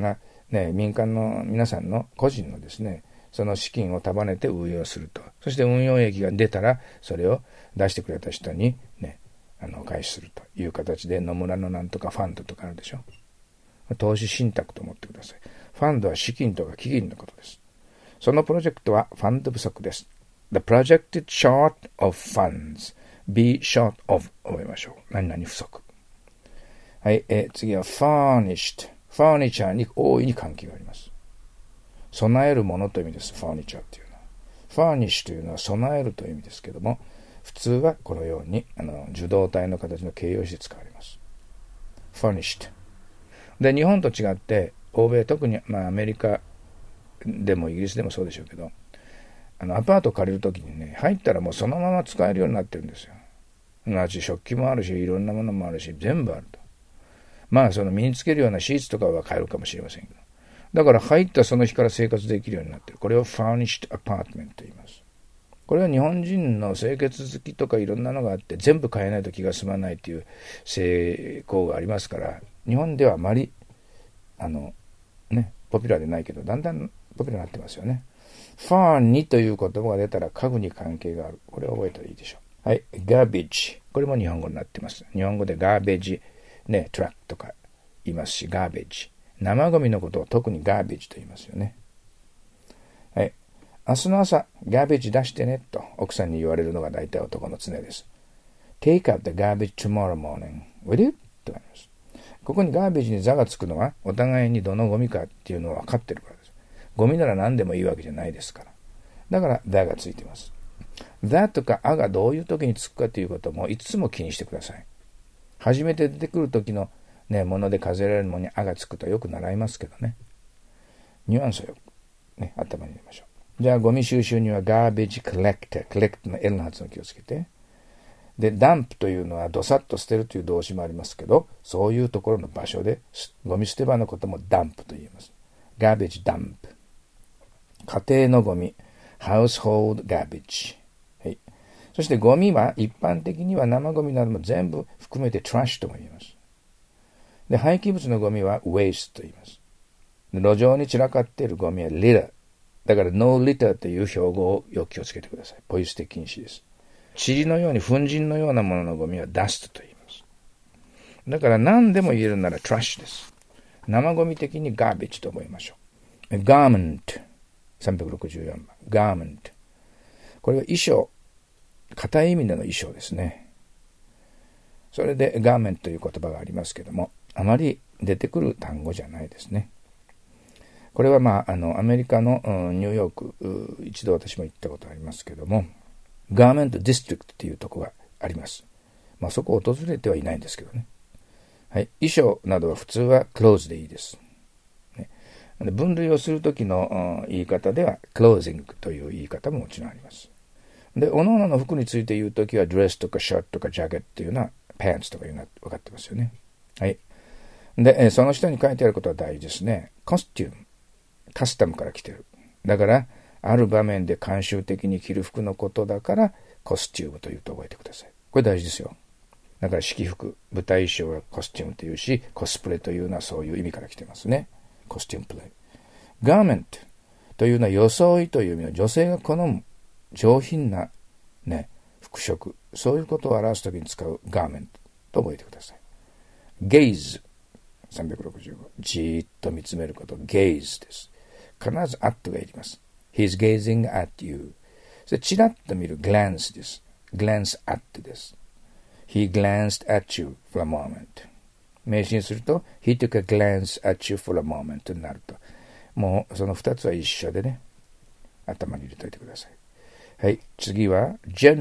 S1: ね、民間の皆さんの個人のですね、その資金を束ねて運用すると。そして運用益が出たら、それを出してくれた人にね、あの、返しするという形で、野村のなんとかファンドとかあるでしょ。投資信託と思ってください。ファンドは資金とか基金のことです。そのプロジェクトはファンド不足です。The projected short of funds. be short of 覚えましょう。何々不足。はい、えー、次は furnished。ファーニチャーに大いに関係があります。備えるものという意味です。ファーニチャーっていうのは。ファーニッシュというのは備えるという意味ですけども、普通はこのようにあの受動体の形の形容詞で使われます。furnished。で、日本と違って、欧米、特に、まあ、アメリカでもイギリスでもそうでしょうけど、あのアパート借りるときにね、入ったらもうそのまま使えるようになってるんですよ。同じ食器もあるし、いろんなものもあるし、全部あると。まあ、その身につけるようなシーツとかは買えるかもしれませんけど。だから入ったその日から生活できるようになってる。これを furnished apartment と言います。これは日本人の清潔好きとかいろんなのがあって、全部買えないと気が済まないという成功がありますから、日本ではあまり、あの、ね、ポピュラーでないけど、だんだんポピュラーになってますよね。far にという言葉が出たら家具に関係がある。これを覚えたらいいでしょう。はい。garbage。これも日本語になってます。日本語で garbage、ね、トラックとか言いますし、garbage。生ゴミのことを特に garbage と言いますよね。はい。明日の朝、garbage 出してねと奥さんに言われるのが大体男の常です。Take out the garbage tomorrow morning. Will you? とあります。ここに garbage に座がつくのはお互いにどのゴミかっていうのを分かってるからです。ゴミなら何でもいいわけじゃないですから。だから the がついています。the とか a がどういう時につくかということもいつも気にしてください。初めて出てくる時のね、もので数えられるものにあがつくとよく習いますけどね。ニュアンスをよく、ね、頭に入れましょう。じゃあ、ゴミ収集には garbage collector。collector の L の発音気をつけて。で、dump というのはどさっと捨てるという動詞もありますけど、そういうところの場所で、ゴミ捨て場のことも dump と言います。garbage dump。家庭のゴミ。household garbage。はい。そしてゴミは一般的には生ゴミなども全部含めて trash とも言います。で、廃棄物のゴミは waste と言います。路上に散らかっているゴミは litter。だから no litter という標語をよく気をつけてください。ポイ捨て禁止です。塵のように粉塵のようなもののゴミは dust と言います。だから何でも言えるなら trash です。生ゴミ的に garbage と覚えましょう。garment。さんびゃくろくじゅうよんばん。garment。これは衣装。硬い意味での衣装ですね。それで garment という言葉がありますけども、あまり出てくる単語じゃないですね。これはまあ、あの、アメリカの、うん、ニューヨーク、一度私も行ったことありますけども、ガーメントディストリクトというところがあります。まあそこを訪れてはいないんですけどね。はい。衣装などは普通は clothes でいいです。ね、分類をするときの、うん、言い方では clothing という言い方ももちろんあります。で、各々の服について言うときは dress とか shirt とか jacket っていうのは pants とかいうのは分かってますよね。はい。で、その下に書いてあることは大事ですね。コスチューム。カスタムから来てる。だから、ある場面で慣習的に着る服のことだから、コスチュームというと覚えてください。これ大事ですよ。だから、式服、舞台衣装はコスチュームというし、コスプレというのはそういう意味から来てますね。コスチュームプレイ。ガーメントというのは装いという意味の女性が好む上品な、ね、服飾。そういうことを表すときに使うガーメントと覚えてください。ゲイズ。さんびゃくろくじゅうご。じーっと見つめること。ゲイズです。必ず at がいります。He's gazing at you。それチラッと見る glance です。glance at です。He glanced at you for a moment。名詞にすると He took a glance at you for a moment になると。もうその二つは一緒でね。頭に入れておいてください。はい。次は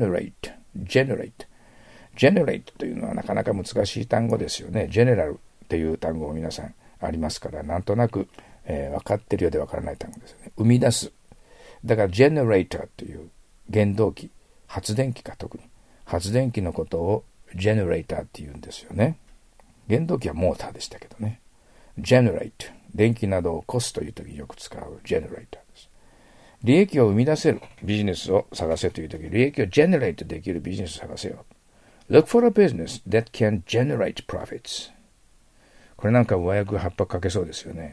S1: generate。generate。generate というのはなかなか難しい単語ですよね。general という単語も皆さんありますから、なんとなく、えー、分かってるようで分からない単語ですよね。生み出す。だから generator という原動機、発電機か特に。発電機のことを generator って言うんですよね。原動機はモーターでしたけどね。generate。電気などを起こすという時によく使う generator です。利益を生み出せるビジネスを探せという時、利益を generate できるビジネスを探せよ。Look for a business that can generate profits。これなんか上役葉っぱかけそうですよね。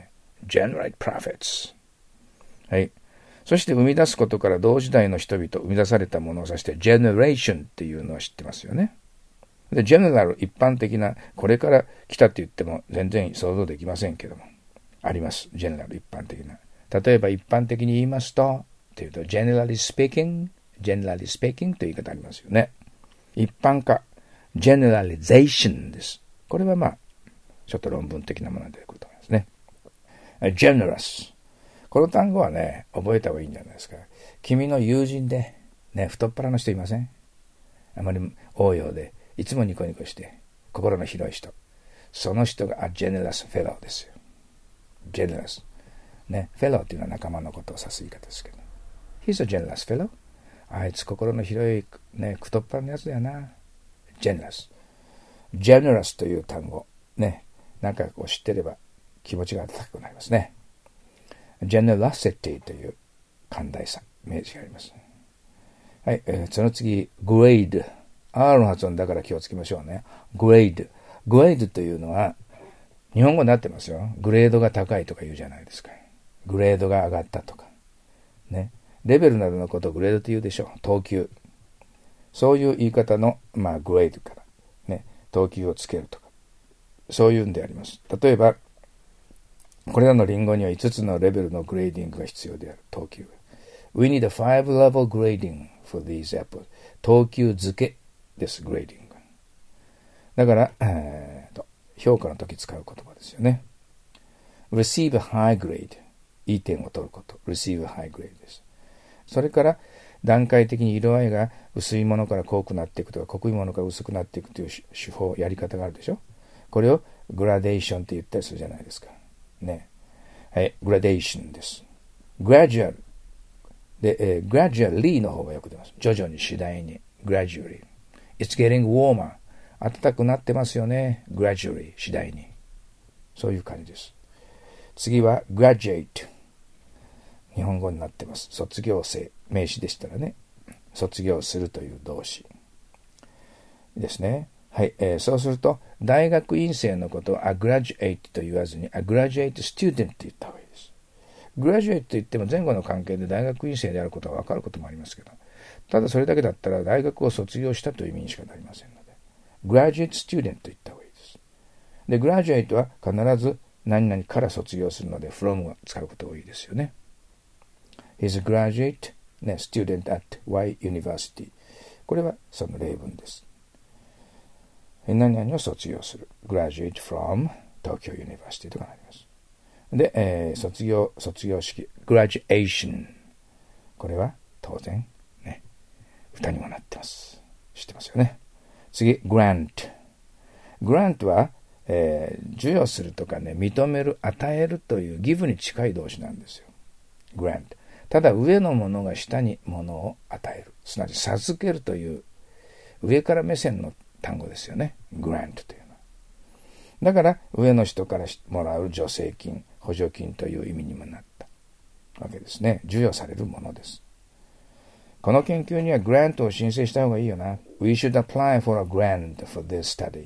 S1: generate profits。はい。そして生み出すことから同時代の人々、生み出されたものを指して、generation っていうのは知ってますよね。で、general、一般的な、これから来たって言っても全然想像できませんけども、あります。general、一般的な。例えば一般的に言いますと、っていうと、generally speaking、generally speaking という言い方ありますよね。一般化、generalization です。これはまあ、ちょっと論文的なものが出てくると思いますね。generous。この単語はね、覚えた方がいいんじゃないですか。君の友人で、ね、太っ腹の人いません？あまり応用で、いつもニコニコして、心の広い人。その人が a generous fellow ですよ。generous。ね、fellow っていうのは仲間のことを指す言い方ですけど。He's a generous fellow. あいつ心の広い、ね、太っ腹のやつだよな。generous。generous という単語。ね、なんかこう知ってれば気持ちが温かくなりますね。generosity という寛大さ、イメージがあります。はい、えー、その次、grade。R の発音だから気をつけましょうね。grade。grade というのは、日本語になってますよ。グレードが高いとか言うじゃないですか。グレードが上がったとか。ね。レベルなどのことをグレードと言うでしょう。等級。そういう言い方の、まあ、グレードから、ね、等級をつけるとか。そういうんであります。例えば、これらのリンゴにはいつつのレベルのグレーディングが必要である。等級。We need a five level grading for these apples. 等級付けです、グレーディング。だから、えー、と評価の時使う言葉ですよね。receive a high grade。いい点を取ること。receive a high grade です。それから、段階的に色合いが薄いものから濃くなっていくとか、濃いものから薄くなっていくという手法、やり方があるでしょ。これをグラデーションって言ったりするじゃないですか。ね。はい、グラデーションです。gradual。で、えー、gradually の方がよく出ます。徐々に、次第に。gradually。It's getting warmer。暖かくなってますよね。gradually、次第に。そういう感じです。次は graduate。日本語になってます。卒業生。名詞でしたらね。卒業するという動詞。ですね。はい、えー。そうすると、大学院生のことを a graduate と言わずに a graduate student と言った方がいいです。graduate と言っても前後の関係で大学院生であることは分かることもありますけど、ただそれだけだったら大学を卒業したという意味にしかなりませんので、graduate student と言った方がいいです。で、graduate は必ず何々から卒業するので from は使うことが多いですよね。He's a graduate、ね、student at Y University。これはその例文です。何々を卒業する。graduate from 東京 University とかなります。で、えー、卒業、卒業式。graduation。これは当然、ね、歌にもなってます。知ってますよね。次、grant。grant は、えー、授与するとかね、認める、与えるというギブに近い動詞なんですよ。grant。ただ上のものが下にものを与える。すなわち授けるという上から目線の単語ですよね。grant というのは。だから上の人からもらう助成金、補助金という意味にもなったわけですね。授与されるものです。この研究にはグラントを申請した方がいいよな。We should apply for a grant for this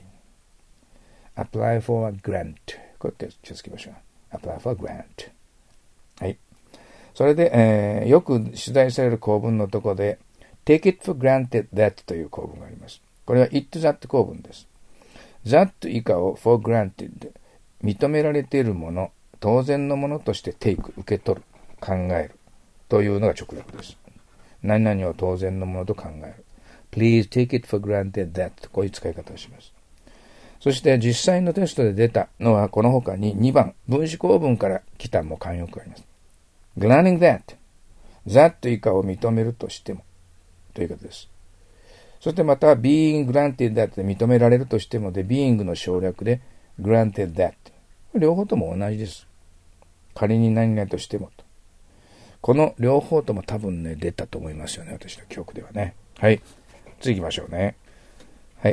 S1: study.apply for a grant。こうやって気をつけましょう。apply for a grant。はい。それで、えー、よく取材される構文のところで、take it for granted that という構文があります。これは it that 構文です。that 以下を for granted。認められているもの、当然のものとして take、受け取る、考えるというのが直訳です。何々を当然のものと考える。Please take it for granted that こういう使い方をします。そして実際のテストで出たのはこの他ににばん、分子構文から来たも慣用句があります。Granting that、that 以下を認めるとしてもということです。そしてまた being granted that で認められるとしてもで being の省略で granted that。両方とも同じです。仮に何々としてもと。この両方とも多分ね、出たと思いますよね。私の記憶ではね。はい。次行きましょうね。はい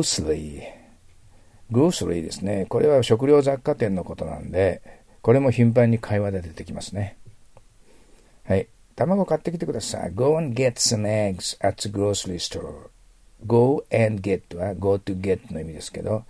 S1: 。grocery。grocery ですね。これは食料雑貨店のことなんで、これも頻繁に会話で出てきますね。はい。卵買ってきてください。Go and get some eggs at the grocery store. Go and get は go to get の意味ですけど、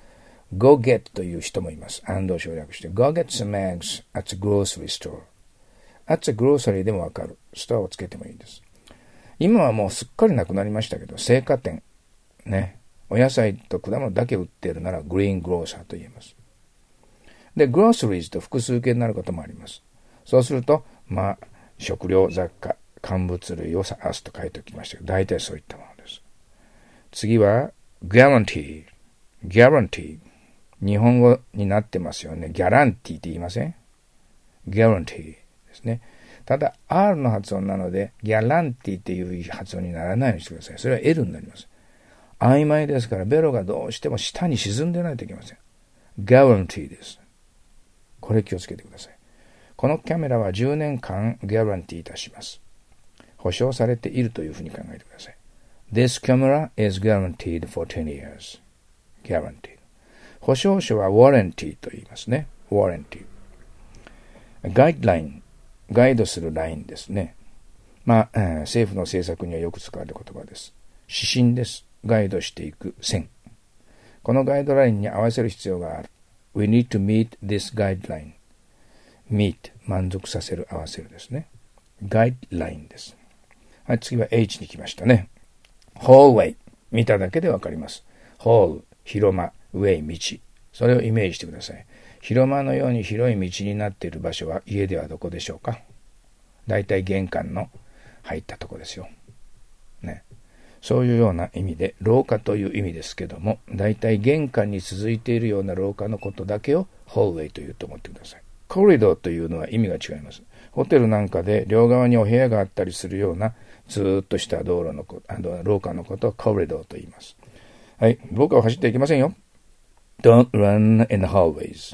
S1: go get という人もいます。and を省略して、go get some eggs at the grocery store。at the grocery でもわかる。ストアをつけてもいいです。今はもうすっかりなくなりましたけど、青果店。ね。お野菜と果物だけ売っているなら、グリーングローサーと言えます。で、グロースリーズと複数形になることもあります。そうすると、まあ、食料雑貨、乾物類を探すと書いておきましたけど、大体そういったものです。次は、guarantee。guarantee。日本語になってますよね。ギャランティーって言いません？ guarantee ですね。ただ、R の発音なので、ギャランティっていう発音にならないようにしてください。それは L になります。曖昧ですから、ベロがどうしても下に沈んでないといけません。guarantee です。これ気をつけてください。このキャメラはじゅうねんかんギャランティーいたします。保証されているというふうに考えてください。This camera is guaranteed for ten years. Guaranteed。保証書は warranty と言いますね。warranty。ガイドライン。ガイドするラインですね。まあ、えー、政府の政策にはよく使われる言葉です。指針です。ガイドしていく線。このガイドラインに合わせる必要がある。We need to meet this guideline.meet 満足させる、合わせるですね。ガイドラインです。はい、次は H に来ましたね。hallway 見ただけでわかります。hall 広間、way 道。それをイメージしてください。広間のように広い道になっている場所は家ではどこでしょうか？だいたい玄関の入ったとこですよ。ね。そういうような意味で、廊下という意味ですけども、だいたい玄関に続いているような廊下のことだけを hallway というと思ってください。コリドーというのは意味が違います。ホテルなんかで両側にお部屋があったりするようなずーっとした道路のこと、あの廊下のことをコリドーと言います。はい、廊下を走っていきませんよ。Don't run in the hallways.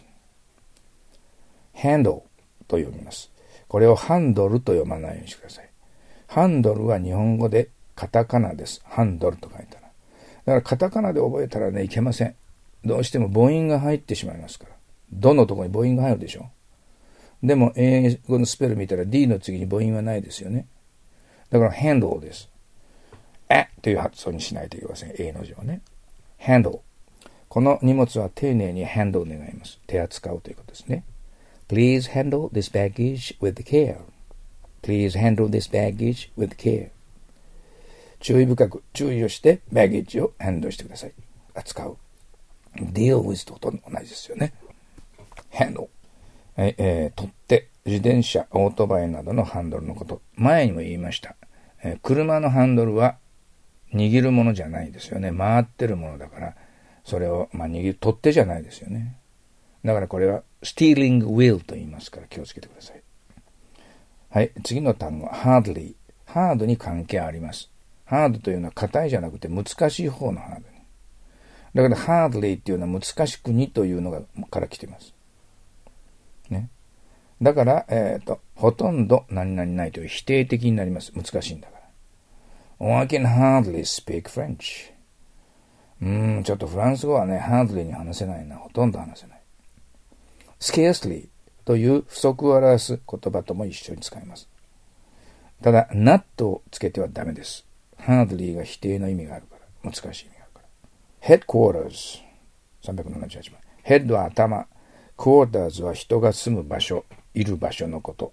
S1: Handle と読みます。これをハンドルと読まないようにしてください。ハンドルは日本語でカタカナです。ハンドルと書いたら。だからカタカナで覚えたらね、いけません。どうしても母音が入ってしまいますから。どのところに母音が入るでしょ。でも英語のスペル見たら D の次に母音はないですよね。だから handle です。えという発音にしないといけません。A の字はね。handle。この荷物は丁寧に handle 願います。手扱うということですね。Please handle this baggage with care. Please handle this baggage with care. 注意深く注意をしてバゲージをハンドルしてください。扱う。deal with と同じですよね。handle。はい、えー、取っ手、自転車、オートバイなどのハンドルのこと。前にも言いました。えー、車のハンドルは握るものじゃないですよね。回ってるものだから、それを、まあ、握る、取っ手じゃないですよね。だからこれはスティーリングウィルと言いますから気をつけてください。はい、次の単語は hardly。ハードに関係あります。ハードというのは硬いじゃなくて難しい方のハードに。だから hardly っていうのは難しくにというのがから来ています。ね。だから、えっと、ほとんど何々ないという否定的になります。難しいんだから。Oh, I can hardly speak French. うーん、ちょっとフランス語はね、hardly に話せないな。ほとんど話せない。scarcely という不足を表す言葉とも一緒に使います。ただ、not をつけてはダメです。hardly が否定の意味があるから、難しい意味があるから。headquarters さんびゃくななじゅうはちばん。head は頭、quarters は人が住む場所、いる場所のこと。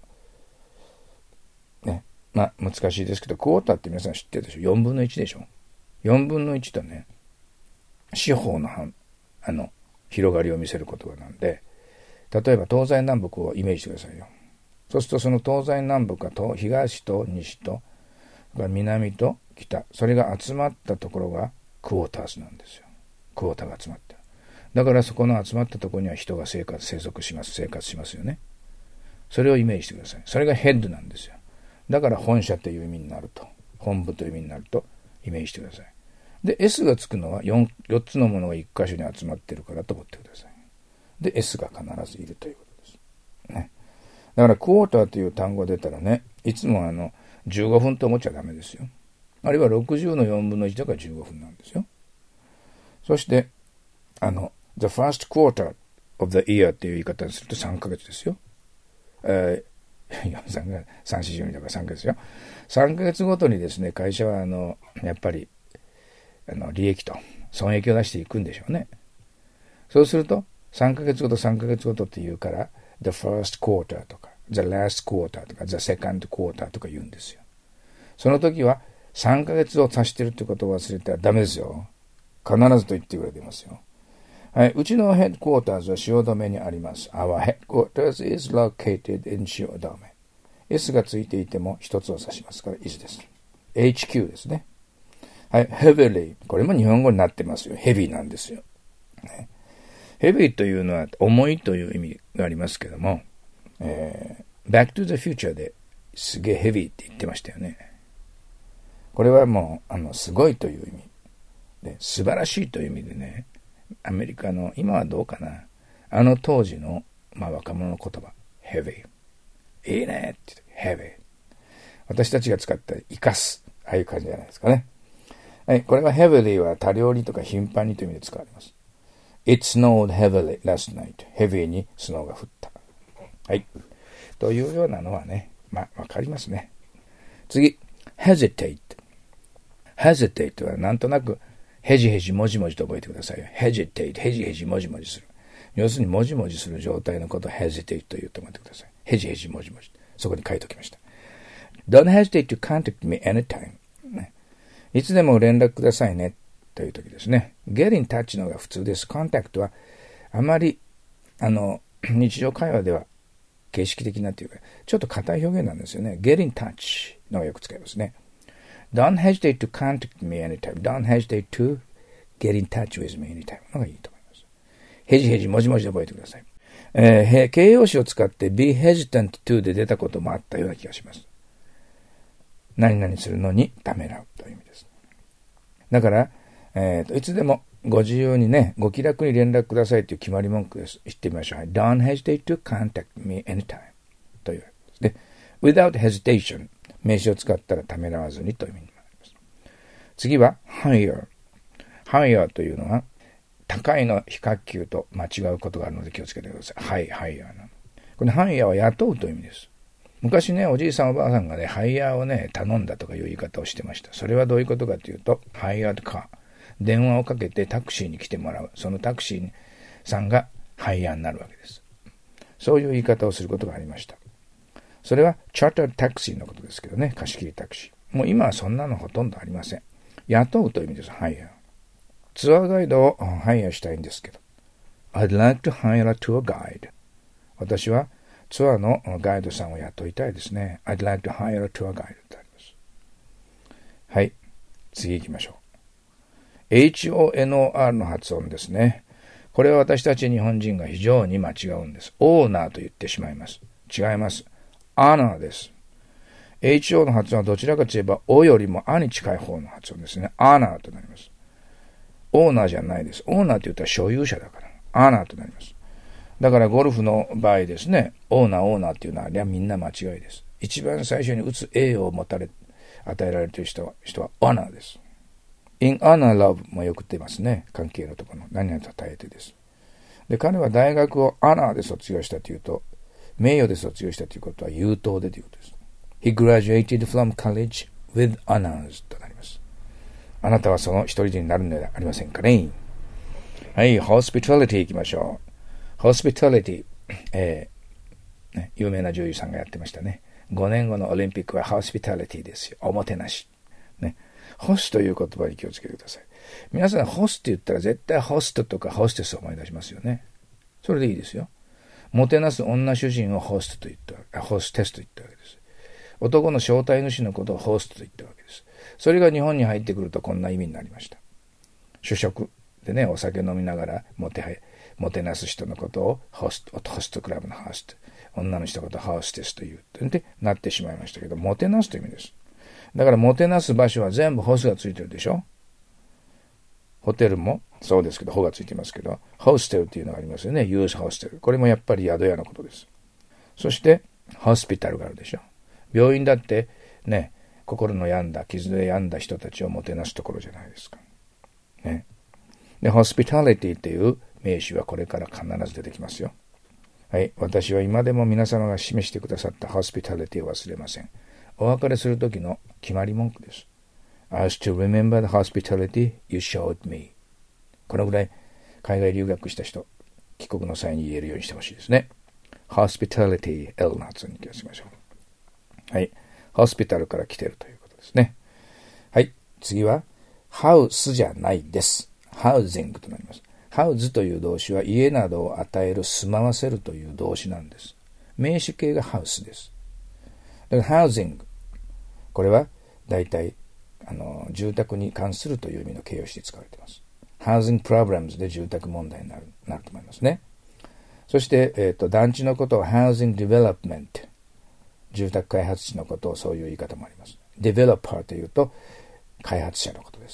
S1: ね。まあ、難しいですけど、クォーターって皆さん知ってるでしょ？ よん 分のいちでしょ？ よん 分のいちとね、四方の半、あの、広がりを見せる言葉なんで、例えば東西南北をイメージしてくださいよ。そうするとその東西南北が東と西と南と北、それが集まったところがクォーターズなんですよ。クォーターが集まってる。だからそこの集まったところには人が生活、生息します、生活しますよね。それをイメージしてください。それがヘッドなんですよ。だから本社という意味になると、本部という意味になるとイメージしてください。で、S がつくのは 4, よっつのものがいっ箇所に集まってるからと思ってください。で、S が必ずいるということです。ね。だからクォーターという単語出たらね、いつもあのじゅうごふんと思っちゃダメですよ。あるいはろくじゅうのよんぶんのいちだからじゅうごふんなんですよ。そしてあの the first quarter of the year っていう言い方にするとさんかげつですよ。えー、さん、よん、じゅうにだからさんかげつよ。さんかげつごとにですね、会社はあのやっぱりあの利益と損益を出していくんでしょうね。 そうすると、さんかげつごとさんかげつごとって言うから、the first quarter とか、the last quarter とか、the second quarter とか言うんですよ。その時は、さんかげつを指してるってことを忘れたらダメですよ。必ずと言ってくれてますよ。はい。うちのヘッドクォーターズは汐留にあります。Our headquarters is located in 汐留。S がついていても一つを指しますから is です。エイチキュー ですね。はい。heavily。これも日本語になってますよ。heavy なんですよ。ね、heavy というのは重いという意味がありますけども、えー、Back to the Future ですげえ heavy って言ってましたよね。これはもう、あの、すごいという意味で、素晴らしいという意味でね、アメリカの、今はどうかな、あの当時の、まあ、若者の言葉、heavy。いいねって言って、heavy。私たちが使った生かす、ああいう感じじゃないですかね。はい、これは heavily は多量にとか頻繁にという意味で使われます。It snowed heavily last night. heavy にスノーが降った。はい。というようなのはね、まあ、わかりますね。次、hesitate。hesitate はなんとなく、へじへじもじもじと覚えてくださいよ。hesitate、へじへじもじもじする。要するにもじもじする状態のことを hesitate と言うと思ってください。へじへじもじもじ。そこに書いておきました。Don't hesitate to contact me anytime、ね。いつでも連絡くださいね。という時ですね。get in touch のが普通です。contact はあまり、あの、日常会話では形式的なというか、ちょっと硬い表現なんですよね。get in touch のがよく使いますね。Don't hesitate to contact me anytime. Don't hesitate to get in touch with me anytime. のがいいと思います。へじへじもじもじで覚えてください。えー、形容詞を使って be hesitant to で出たこともあったような気がします。何々するのにためらうという意味です。だから、えーと、いつでもご自由にね、ご気楽に連絡くださいという決まり文句です。言ってみましょう。はい、Don't hesitate to contact me anytime. というですね。without hesitation。名詞を使ったらためらわずにという意味になります。次は higher。higher というのは高いの非角球と間違うことがあるので気をつけてください。はい、higher なの。この higher は雇うという意味です。昔ね、おじいさんおばあさんがね、ハイヤーをね、頼んだとかいう言い方をしてました。それはどういうことかというと、ハイヤーカー。電話をかけてタクシーに来てもらう。そのタクシーさんがハイヤーになるわけです。そういう言い方をすることがありました。それはチャータータクシーのことですけどね、貸し切りタクシー。もう今はそんなのほとんどありません。雇うという意味です、ハイヤー。ツアーガイドをハイヤーしたいんですけど。I'd like to hire a tour guide. 私はツアーのガイドさんを雇いたいですね。I'd like to hire a tour guide ってあります。はい。次行きましょう。エイチオーエヌオーアール の発音ですね。これは私たち日本人が非常に間違うんです。オーナーと言ってしまいます。違います。アナーです。エイチオー の発音はどちらかといえば、およりもあに近い方の発音ですね。アナーとなります。オーナーじゃないです。オーナーと言ったら所有者だから。アナーとなります。だからゴルフの場合ですね、オーナー、オーナーっていうのは、あれはみんな間違いです。一番最初に打つ A を持たれ、与えられている人は、人はオナーです。in honor love もよく出ますね。関係のところの何々と称えてです。で、彼は大学を honor で卒業したというと、名誉で卒業したということは優等でということです。He graduated from college with honors となります。あなたはその一人になるのではありませんかね。はい、hospitality 行きましょう。hospitality、えーね、有名な女優さんがやってましたね。ごねんごのオリンピックは hospitality ですよ。おもてなし。ね。ホスという言葉に気をつけてください。皆さんホスって言ったら絶対ホストとかホステスを思い出しますよね。それでいいですよ。もてなす女主人をホストと言ったホステスと言ったわけです。男の招待主のことをホストと言ったわけです。それが日本に入ってくるとこんな意味になりました。主食でね、お酒飲みながらもて、もてなす人のことをホスト、ホストクラブのホスト、女の人のことをホステスと言うってなってしまいましたけど、もてなすという意味です。だからもてなす場所は全部ホスがついてるでしょ。ホテルもそうですけど、ホがついてますけど、ホステルっていうのがありますよね。ユースホステル。これもやっぱり宿屋のことです。そして、ホスピタルがあるでしょ。病院だってね、心の病んだ、傷で病んだ人たちをもてなすところじゃないですか。ね。で、ホスピタリティっていう名詞はこれから必ず出てきますよ。はい。私は今でも皆様が示してくださったホスピタリティを忘れません。お別れするときの決まり文句です。I was to remember the hospitality you showed me. このぐらい海外留学した人、帰国の際に言えるようにしてほしいですね。hospitality、L の発音に気をつけましょう。はい。ホスピタルから来ているということですね。はい。次は、ハウスじゃないです。ハウジングとなります。ハウズという動詞は家などを与える、住まわせるという動詞なんです。名詞形がハウスです。だからハウジング。これは大体あの住宅に関するという意味の形容詞で使われています。Housing problems で住宅問題になる、なると思いますね。そして、えーと、団地のことを Housing Development。住宅開発地のことをそういう言い方もあります。Developer というと開発者のことです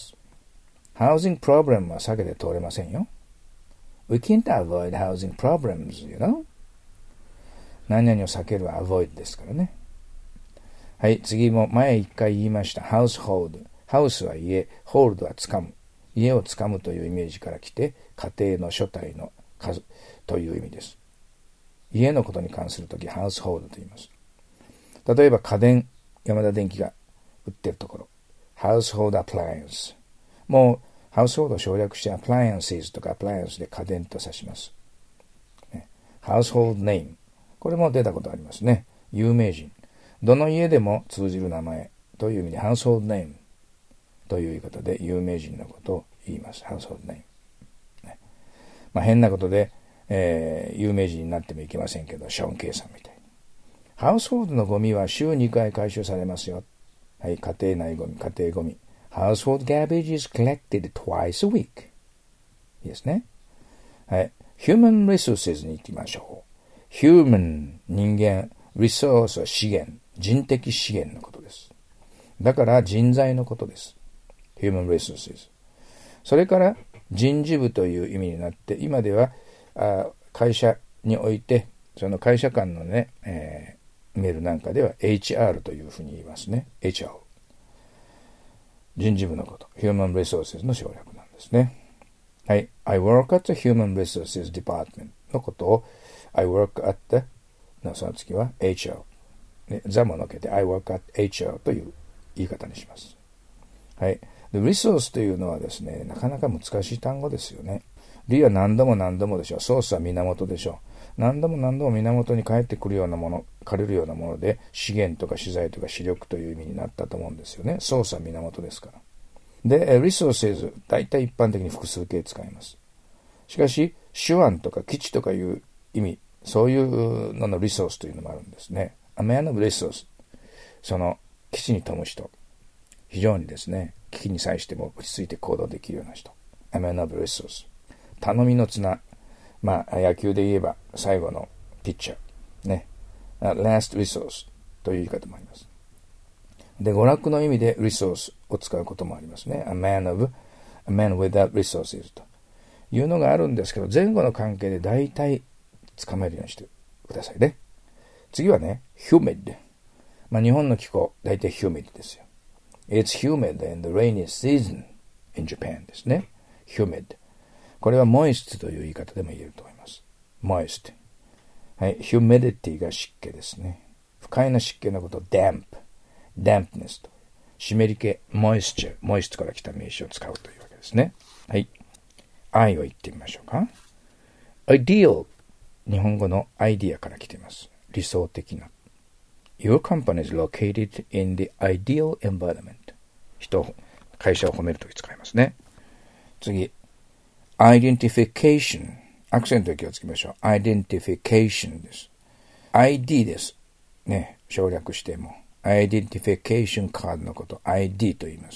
S1: 。Housing problem は避けて通れませんよ。We can't avoid housing problems, you know? 何々を避けるは avoid ですからね。はい、次も前一回言いました。household。ハウスは家、hold は掴む。家を掴むというイメージから来て、家庭の所帯の数という意味です。家のことに関するとき、household と言います。例えば家電、ヤマダ電機が売ってるところ。household appliance。もう、ハウスホールを省略して appliances とか appliance で家電と指します。ね、household name。これも出たことありますね。有名人。どの家でも通じる名前という意味で household name という言い方で有名人のことを言います。household name。ね、まあ、変なことで、えー、有名人になってもいけませんけど、ショーン・ケイさんみたいに。ハウスホールのゴミは週にかい回収されますよ。はい、家庭内ゴミ、家庭ゴミ。Household garbage is collected twice a week. いいですね。はい。Human resources に行きましょう。Human、人間、resource は資源、人的資源のことです。だから人材のことです。Human resources。それから人事部という意味になって、今ではあ会社において、その会社間のね、えー、メールなんかでは エイチアール というふうに言いますね。エイチアール。人事部のこと、Human Resources の省略なんですね。はい。I work at the Human Resources Department のことを I work at the のその次は エイチアール。ね、座ものけて I work at エイチアール という言い方にします。はい。で、Resource というのはですね、なかなか難しい単語ですよね。リは何度も何度もでしょう。ソースは源でしょう。何度も何度も源に帰ってくるようなもの、借りるようなもので、資源とか資材とか資力という意味になったと思うんですよね。ソースは源ですから。で、resources、大体一般的に複数形使います。しかし、手腕とか基地とかいう意味、そういうののリソースというのもあるんですね。A man of resource。その基地に富む人。非常にですね、危機に際しても落ち着いて行動できるような人。A man of resource。頼みの綱。まあ、野球で言えば最後のピッチャー。ね。last resource という言い方もあります。で、娯楽の意味で resource を使うこともありますね。A man of, a man without resources というのがあるんですけど、前後の関係で大体つかめるようにしてくださいね。次はね、humid。まあ、日本の気候、大体 humid ですよ。It's humid in the rainy season in Japan ですね。humid。これは moist という言い方でも言えると思います。moist。はい。humidity が湿気ですね。不快な湿気のことを damp。dampness と。湿り気 moisture。moist から来た名詞を使うというわけですね。はい。I を言ってみましょうか。ideal。日本語のアイディアから来ています。理想的な。Your company is located in the ideal environment. 人、会社を褒めるとき使いますね。次。identification。アクセントに気をつけましょう。identification です。アイディー です。ね、省略しても。identification カードのこと、アイディー と言います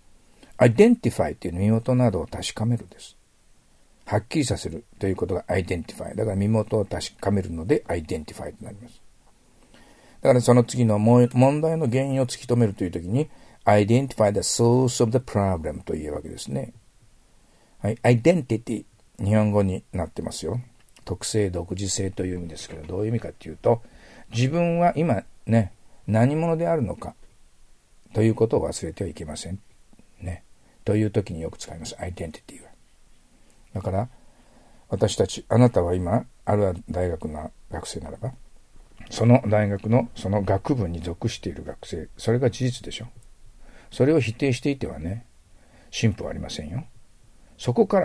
S1: 。identify という身元などを確かめるです。はっきりさせるということが identify。だから身元を確かめるので identify となります。だからその次の問題の原因を突き止めるというときに identify the source of the problem というわけですね。はい、identity 日本語になってますよ。特性、独自性という意味ですけど、どういう意味かというと、自分は今ね、何者であるのかということを忘れてはいけません。ね。という時によく使います。identity は。だから、私たち、あなたは今、ある大学の学生ならば、その大学のその学部に属している学生、それが事実でしょ。それを否定していてはね、進歩はありませんよ。そこから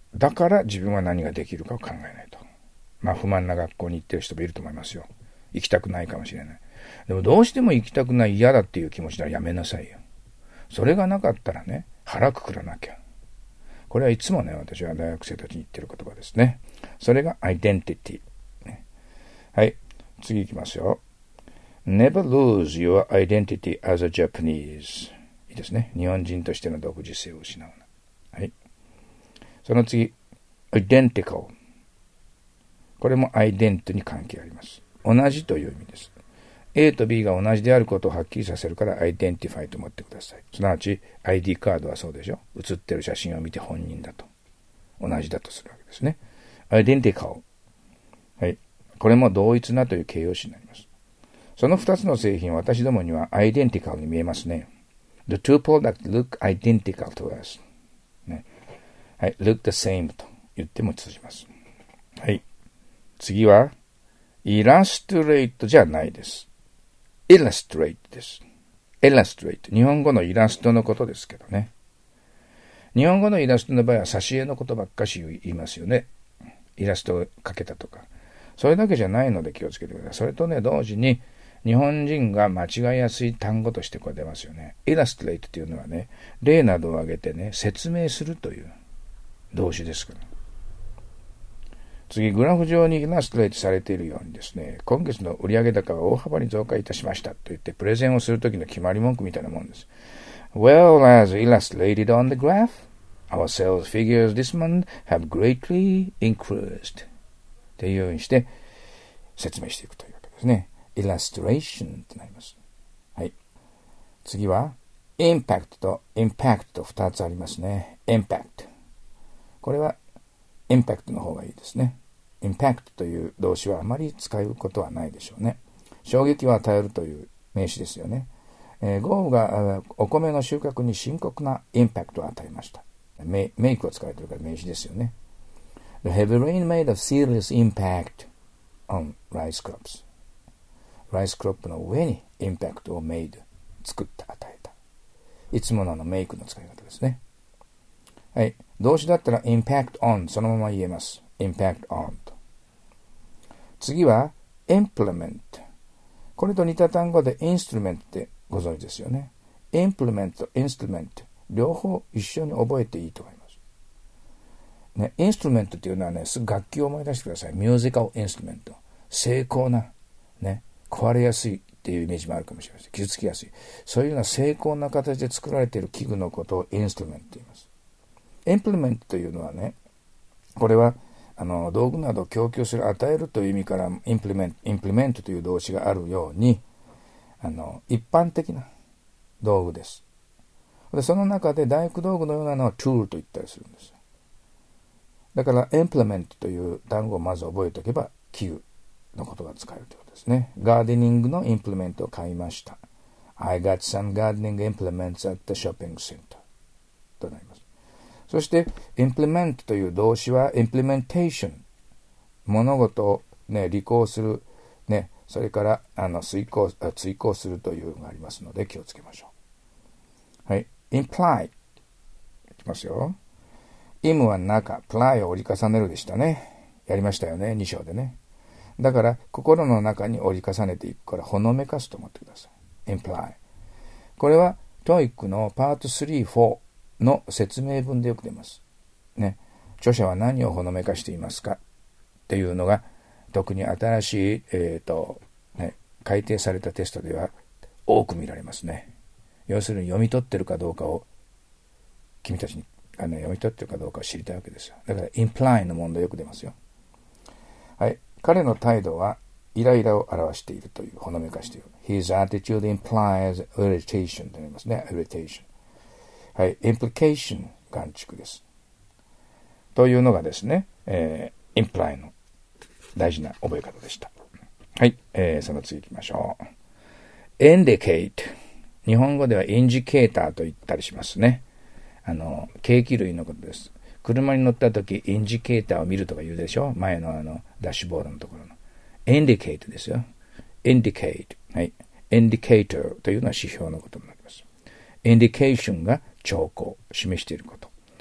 S1: だから自分は何ができるかを考えないと。まあ不満な学校に行ってる人もいると思いますよ。行きたくないかもしれない。でもどうしても行きたくない、嫌だっていう気持ちならやめなさいよ。それがなかったらね、腹くくらなきゃ。これはいつもね、私は大学生たちに言ってる言葉ですね。それがアイデンティティ。ね、はい、次行きますよ。Never lose your identity as a Japanese。いいですね。日本人としての独自性を失うな。はい。その次、identical。これもアイデンティに関係あります。同じという意味です。A と B が同じであることをはっきりさせるからアイデンティファイと思ってください。すなわち アイディー カードはそうでしょ。写ってる写真を見て本人だと。同じだとするわけですね。アイデンティカル。はい。これも同一なという形容詞になります。その二つの製品は私どもにはアイデンティカルに見えますね。The two products look identical to us。ね。はい。look the same と言っても通じます。はい。次は、イラストレートじゃないです。illustrate です。illustrate。日本語のイラストのことですけどね。日本語のイラストの場合は挿絵のことばっかし言いますよね。イラストを描けたとか。それだけじゃないので気をつけてください。それとね、同時に日本人が間違いやすい単語としてこれ出ますよね。illustrate というのはね、例などを挙げてね、説明するという動詞ですから。次、グラフ上にイラストレートされているようにですね、今月の売上高は大幅に増加いたしましたと言ってプレゼンをするときの決まり文句みたいなもんです。Well, as illustrated on the graph, our sales figures this month have greatly increased. っていうようにして説明していくというわけですね。illustration となります。はい。次は、impact と impact と二つありますね。impact。これはインパクトの方がいいですね。インパクトという動詞はあまり使うことはないでしょうね。衝撃を与えるという名詞ですよね。えー、豪雨がお米の収穫に深刻なインパクトを与えました。メ, メイクを使われているから名詞ですよね。The heavy rain made a serious impact on rice crops. ライスクロップの上にインパクトを made 作った与えた。いつものあのメイクの使い方ですね。はい。動詞だったら impact on そのまま言えます。impact on と。次は implement。これと似た単語で instrument ってご存知ですよね。implement と instrument 両方一緒に覚えていいと思います。ね、インストゥルメントっていうのはね、すぐ楽器を思い出してください。ミュージカルインストゥルメント。精巧な、ね、壊れやすいっていうイメージもあるかもしれません。傷つきやすい。そういうような精巧な形で作られている器具のことをインストゥルメントと言います。インプリメントというのはね、これはあの道具などを供給する、与えるという意味からインプリメント、インプリメントという動詞があるように、あの一般的な道具です。でその中で大工道具のようなのはトゥールと言ったりするんです。だからインプリメントという単語をまず覚えておけば器具のことが使えるということですね。ガーデニングのインプリメントを買いました。I got some gardening implements at the shopping center となります。そして、implement という動詞は implementation。物事を、ね、履行する、ね、それからあの遂行、追行するというのがありますので気をつけましょう。はい。imply。いきますよ。im は中、ply を折り重ねるでしたね。やりましたよね、に章でね。だから、心の中に折り重ねていくから、ほのめかすと思ってください。imply。これは、トイックのパートスリー、フォー。の説明文でよく出ます。ね。著者は何をほのめかしていますかっていうのが、特に新しい、えっと、ね、改訂されたテストでは多く見られますね。要するに読み取ってるかどうかを、君たちにあの読み取ってるかどうかを知りたいわけですよ。だから、imply の問題よく出ますよ。はい。彼の態度は、イライラを表しているという、ほのめかしている。His attitude implies irritation となりますね。irritation。はい、インプリケーション、眼蓄です。というのがですね、えー、インプライの大事な覚え方でした。はい、えー、その次行きましょう。indicate。日本語ではインジケーターと言ったりしますね。あの、計器類のことです。車に乗った時、インジケーターを見るとか言うでしょ？前のあの、ダッシュボードのところの。indicate ですよ。indicate。はい。indicator というのは指標のことになります。indication が兆候、示していること。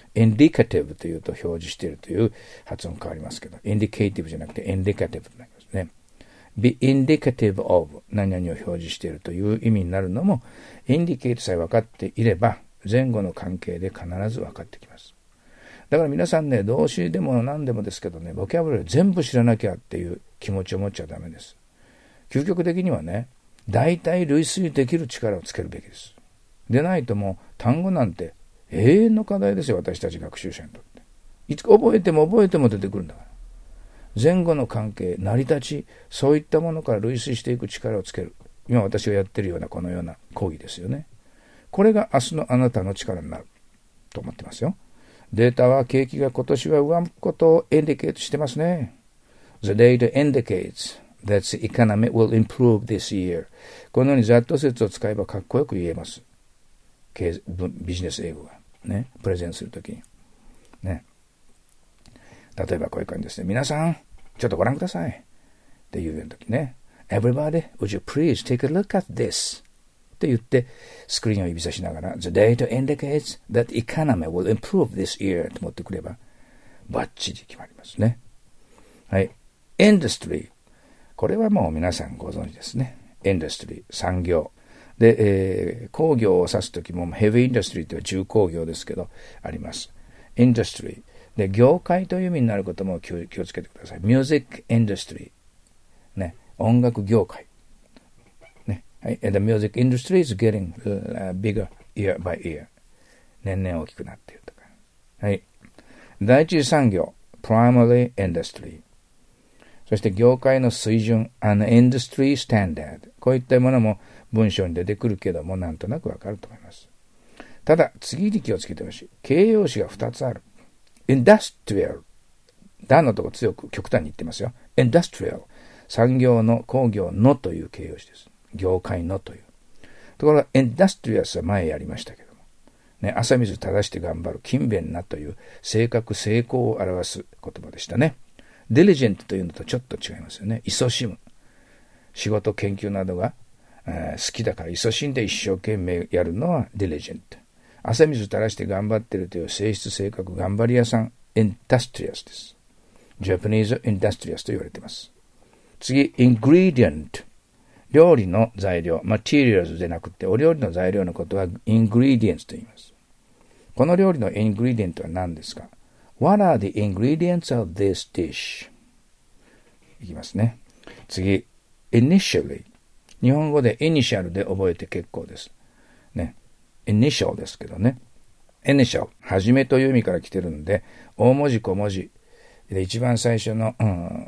S1: indicative というと表示しているという発音変わりますけど、indicative じゃなくて indicative となりますね。be indicative of 何々を表示しているという意味になるのも、indicate さえ分かっていれば、前後の関係で必ず分かってきます。だから皆さんね、動詞でも何でもですけどね、ボキャブラリー全部知らなきゃっていう気持ちを持っちゃダメです。究極的にはね、大体類推できる力をつけるべきです。でないともう単語なんて永遠の課題ですよ、私たち学習者にとって。いつ覚えても覚えても出てくるんだから。前後の関係、成り立ち、そういったものから類推していく力をつける。今私がやってるようなこのような講義ですよね。これが明日のあなたの力になると思ってますよ。データは景気が今年は上向くことをインディケートしてますね。The data indicates that the economy will improve this year. このようにざっと説を使えばかっこよく言えます。ビジネス英語がね、プレゼンするときにね。例えばこういう感じですね。皆さん、ちょっとご覧ください。っていうようなときね。Everybody, would you please take a look at this? って言って、スクリーンを指差しながら、The data indicates that economy will improve this year と持ってくれば、バッチリ決まりますね。はい。Industry。これはもう皆さんご存知ですね。Industry、産業。で、えー、工業を指すときも、ヘビーインダストリーというのは重工業ですけど、あります。Industry。で、業界という意味になることも気を、気をつけてください。Music Industry。ね。音楽業界。ね。はい。The music industry is getting、uh, bigger year by year. 年々大きくなっているとか。はい。第一次産業。Primary Industry。そして業界の水準。An industry standard。こういったものも文章に出てくるけども、なんとなくわかると思います。ただ、次に気をつけてほしい。形容詞がふたつある。industrial。だのとこ強く極端に言ってますよ。industrial。産業の、工業のという形容詞です。業界のという。ところが、industrious は前やりましたけども。ね、汗水正して頑張る、勤勉なという、正確、成功を表す言葉でしたね。diligent というのとちょっと違いますよね。勤しむ。仕事、研究などが、えー、好きだから勤しんで一生懸命やるのは diligent。汗水垂らして頑張っているという性質、性格、頑張り屋さん、industrious です。Japanese industrious と言われています。次、ingredient。料理の材料、materials でなくて、お料理の材料のことは ingredients と言います。この料理の ingredient は何ですか？ What are the ingredients of this dish? いきますね。次、initially。日本語でイニシャルで覚えて結構です。ね。initial ですけどね。initial、はじめという意味から来てるんで、大文字小文字。で、一番最初の、うん、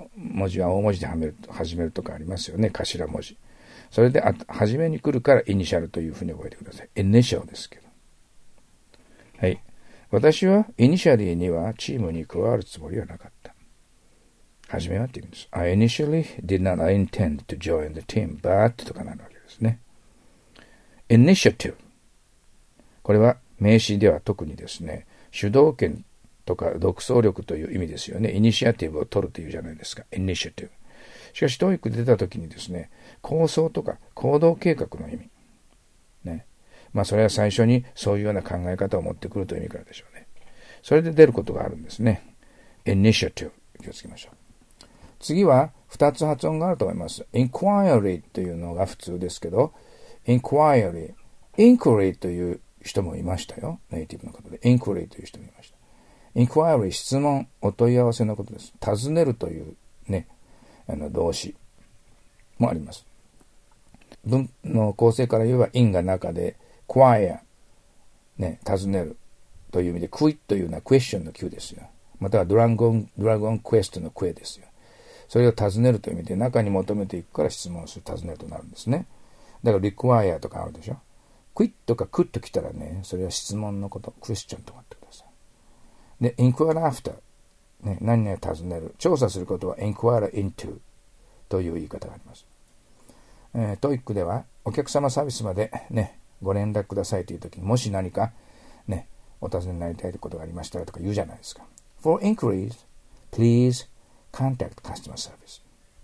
S1: 文字は大文字ではめると、始めるとかありますよね。頭文字。それで、あ、はじめに来るからイニシャルというふうに覚えてください。initial ですけど。はい。私はイニシャリーにはチームに加わるつもりはなかった。はじめはって言うんです。I initially did not intend to join the team, but とかなるわけですね。initiative。これは名詞では特にですね、主導権とか独創力という意味ですよね。イニシアティブを取るというじゃないですか。イニシアティブ。しかし、トーイック出たときにですね、構想とか行動計画の意味。ね。まあ、それは最初にそういうような考え方を持ってくるという意味からでしょうね。それで出ることがあるんですね。イニシアティブ。気をつけましょう。次は、二つ発音があると思います。inquiry というのが普通ですけど、inquiry。inquiry という人もいましたよ。ネイティブの方で。inquiry という人もいました。inquiry、質問、お問い合わせのことです。尋ねるというね、あの動詞もあります。文の構成から言えば in が中で quire ね、尋ねるという意味で quit というのは question の Q ですよ。またはドラゴン、ドラゴンクエストのクエですよ。それを尋ねるという意味で中に求めていくから質問する、尋ねるとなるんですね。だから require とかあるでしょ。quit とか could と来たらね、それは質問のこと、question とかってください。で、inquire after、ね、何々尋ねる、調査することは inquire into という言い方があります。えー、トイックではお客様サービスまでね、ご連絡くださいというときに、もし何かね、お尋ねになりたいことがありましたらとか言うじゃないですか。For inquiries, please contact customer service.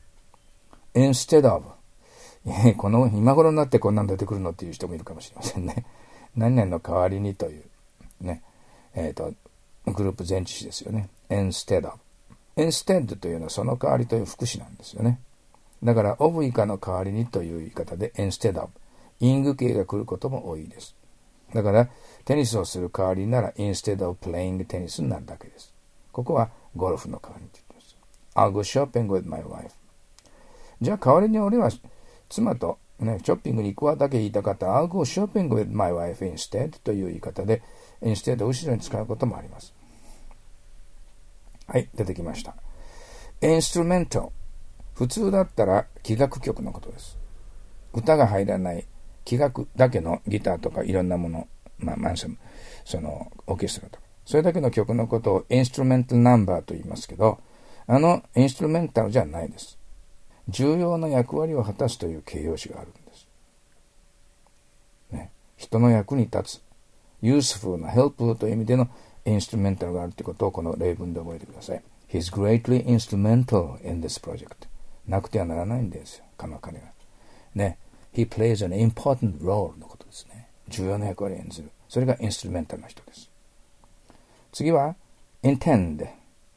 S1: Instead of この今頃になってこんなん出てくるのっていう人もいるかもしれませんね。何々の代わりにというね、えっとグループ前置詞ですよね。instead of。instead というのはその代わりという副詞なんですよね。だから of 以下の代わりにという言い方で instead of。イング形が来ることも多いです。だからテニスをする代わりなら instead of playing テニスになるだけです。ここはゴルフの代わりにと言ってます。I'll go shopping with my wife。じゃあ代わりに俺は妻と、ね、ショッピングに行くわだけ言いたかったら I'll go shopping with my wife instead という言い方で instead を後ろに使うこともあります。はい、出てきました。instrumental。普通だったら器楽曲のことです。歌が入らない器楽だけのギターとかいろんなもの、まあ、マンション、そのオーケストラとか、それだけの曲のことをインストゥルメンタルナンバーと言いますけど、あのインストゥルメンタルじゃないです。重要な役割を果たすという形容詞があるんです。ね、人の役に立つ、useful な help という意味でのインストゥルメンタルがあるということをこの例文で覚えてください。He's greatly instrumental in this project。なくてはならないんですよ、彼が。ね。He plays an important role のことですね。重要な役割を演ずる。それがインストゥルメンタルの人です。次は intend。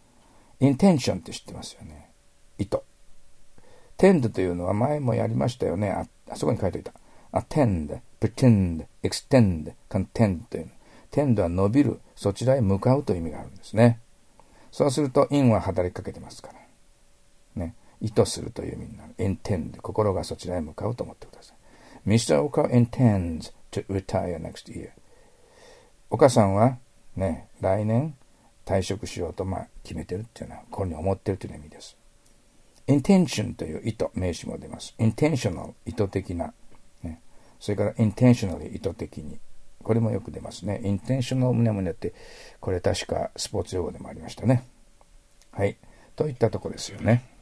S1: intention って知ってますよね。意図。tend というのは前もやりましたよね。あ、あそこに書いておいた。attend、pretend、extend、contend という。tend は伸びる、そちらへ向かうという意味があるんですね。そうすると in は働きかけてますから。ね。意図するという意味になる。intend。心がそちらへ向かうと思ってください。ミスター Oka intends to retire next year。岡さんはね、来年退職しようとまあ決めてるっていうのは、これに思ってるという意味です。intention という意図、名詞も出ます。intentional、意図的な。ね、それから intentionally、意図的に。これもよく出ますね。intentional 胸胸って、これ確かスポーツ用語でもありましたね。はい。といったとこですよね。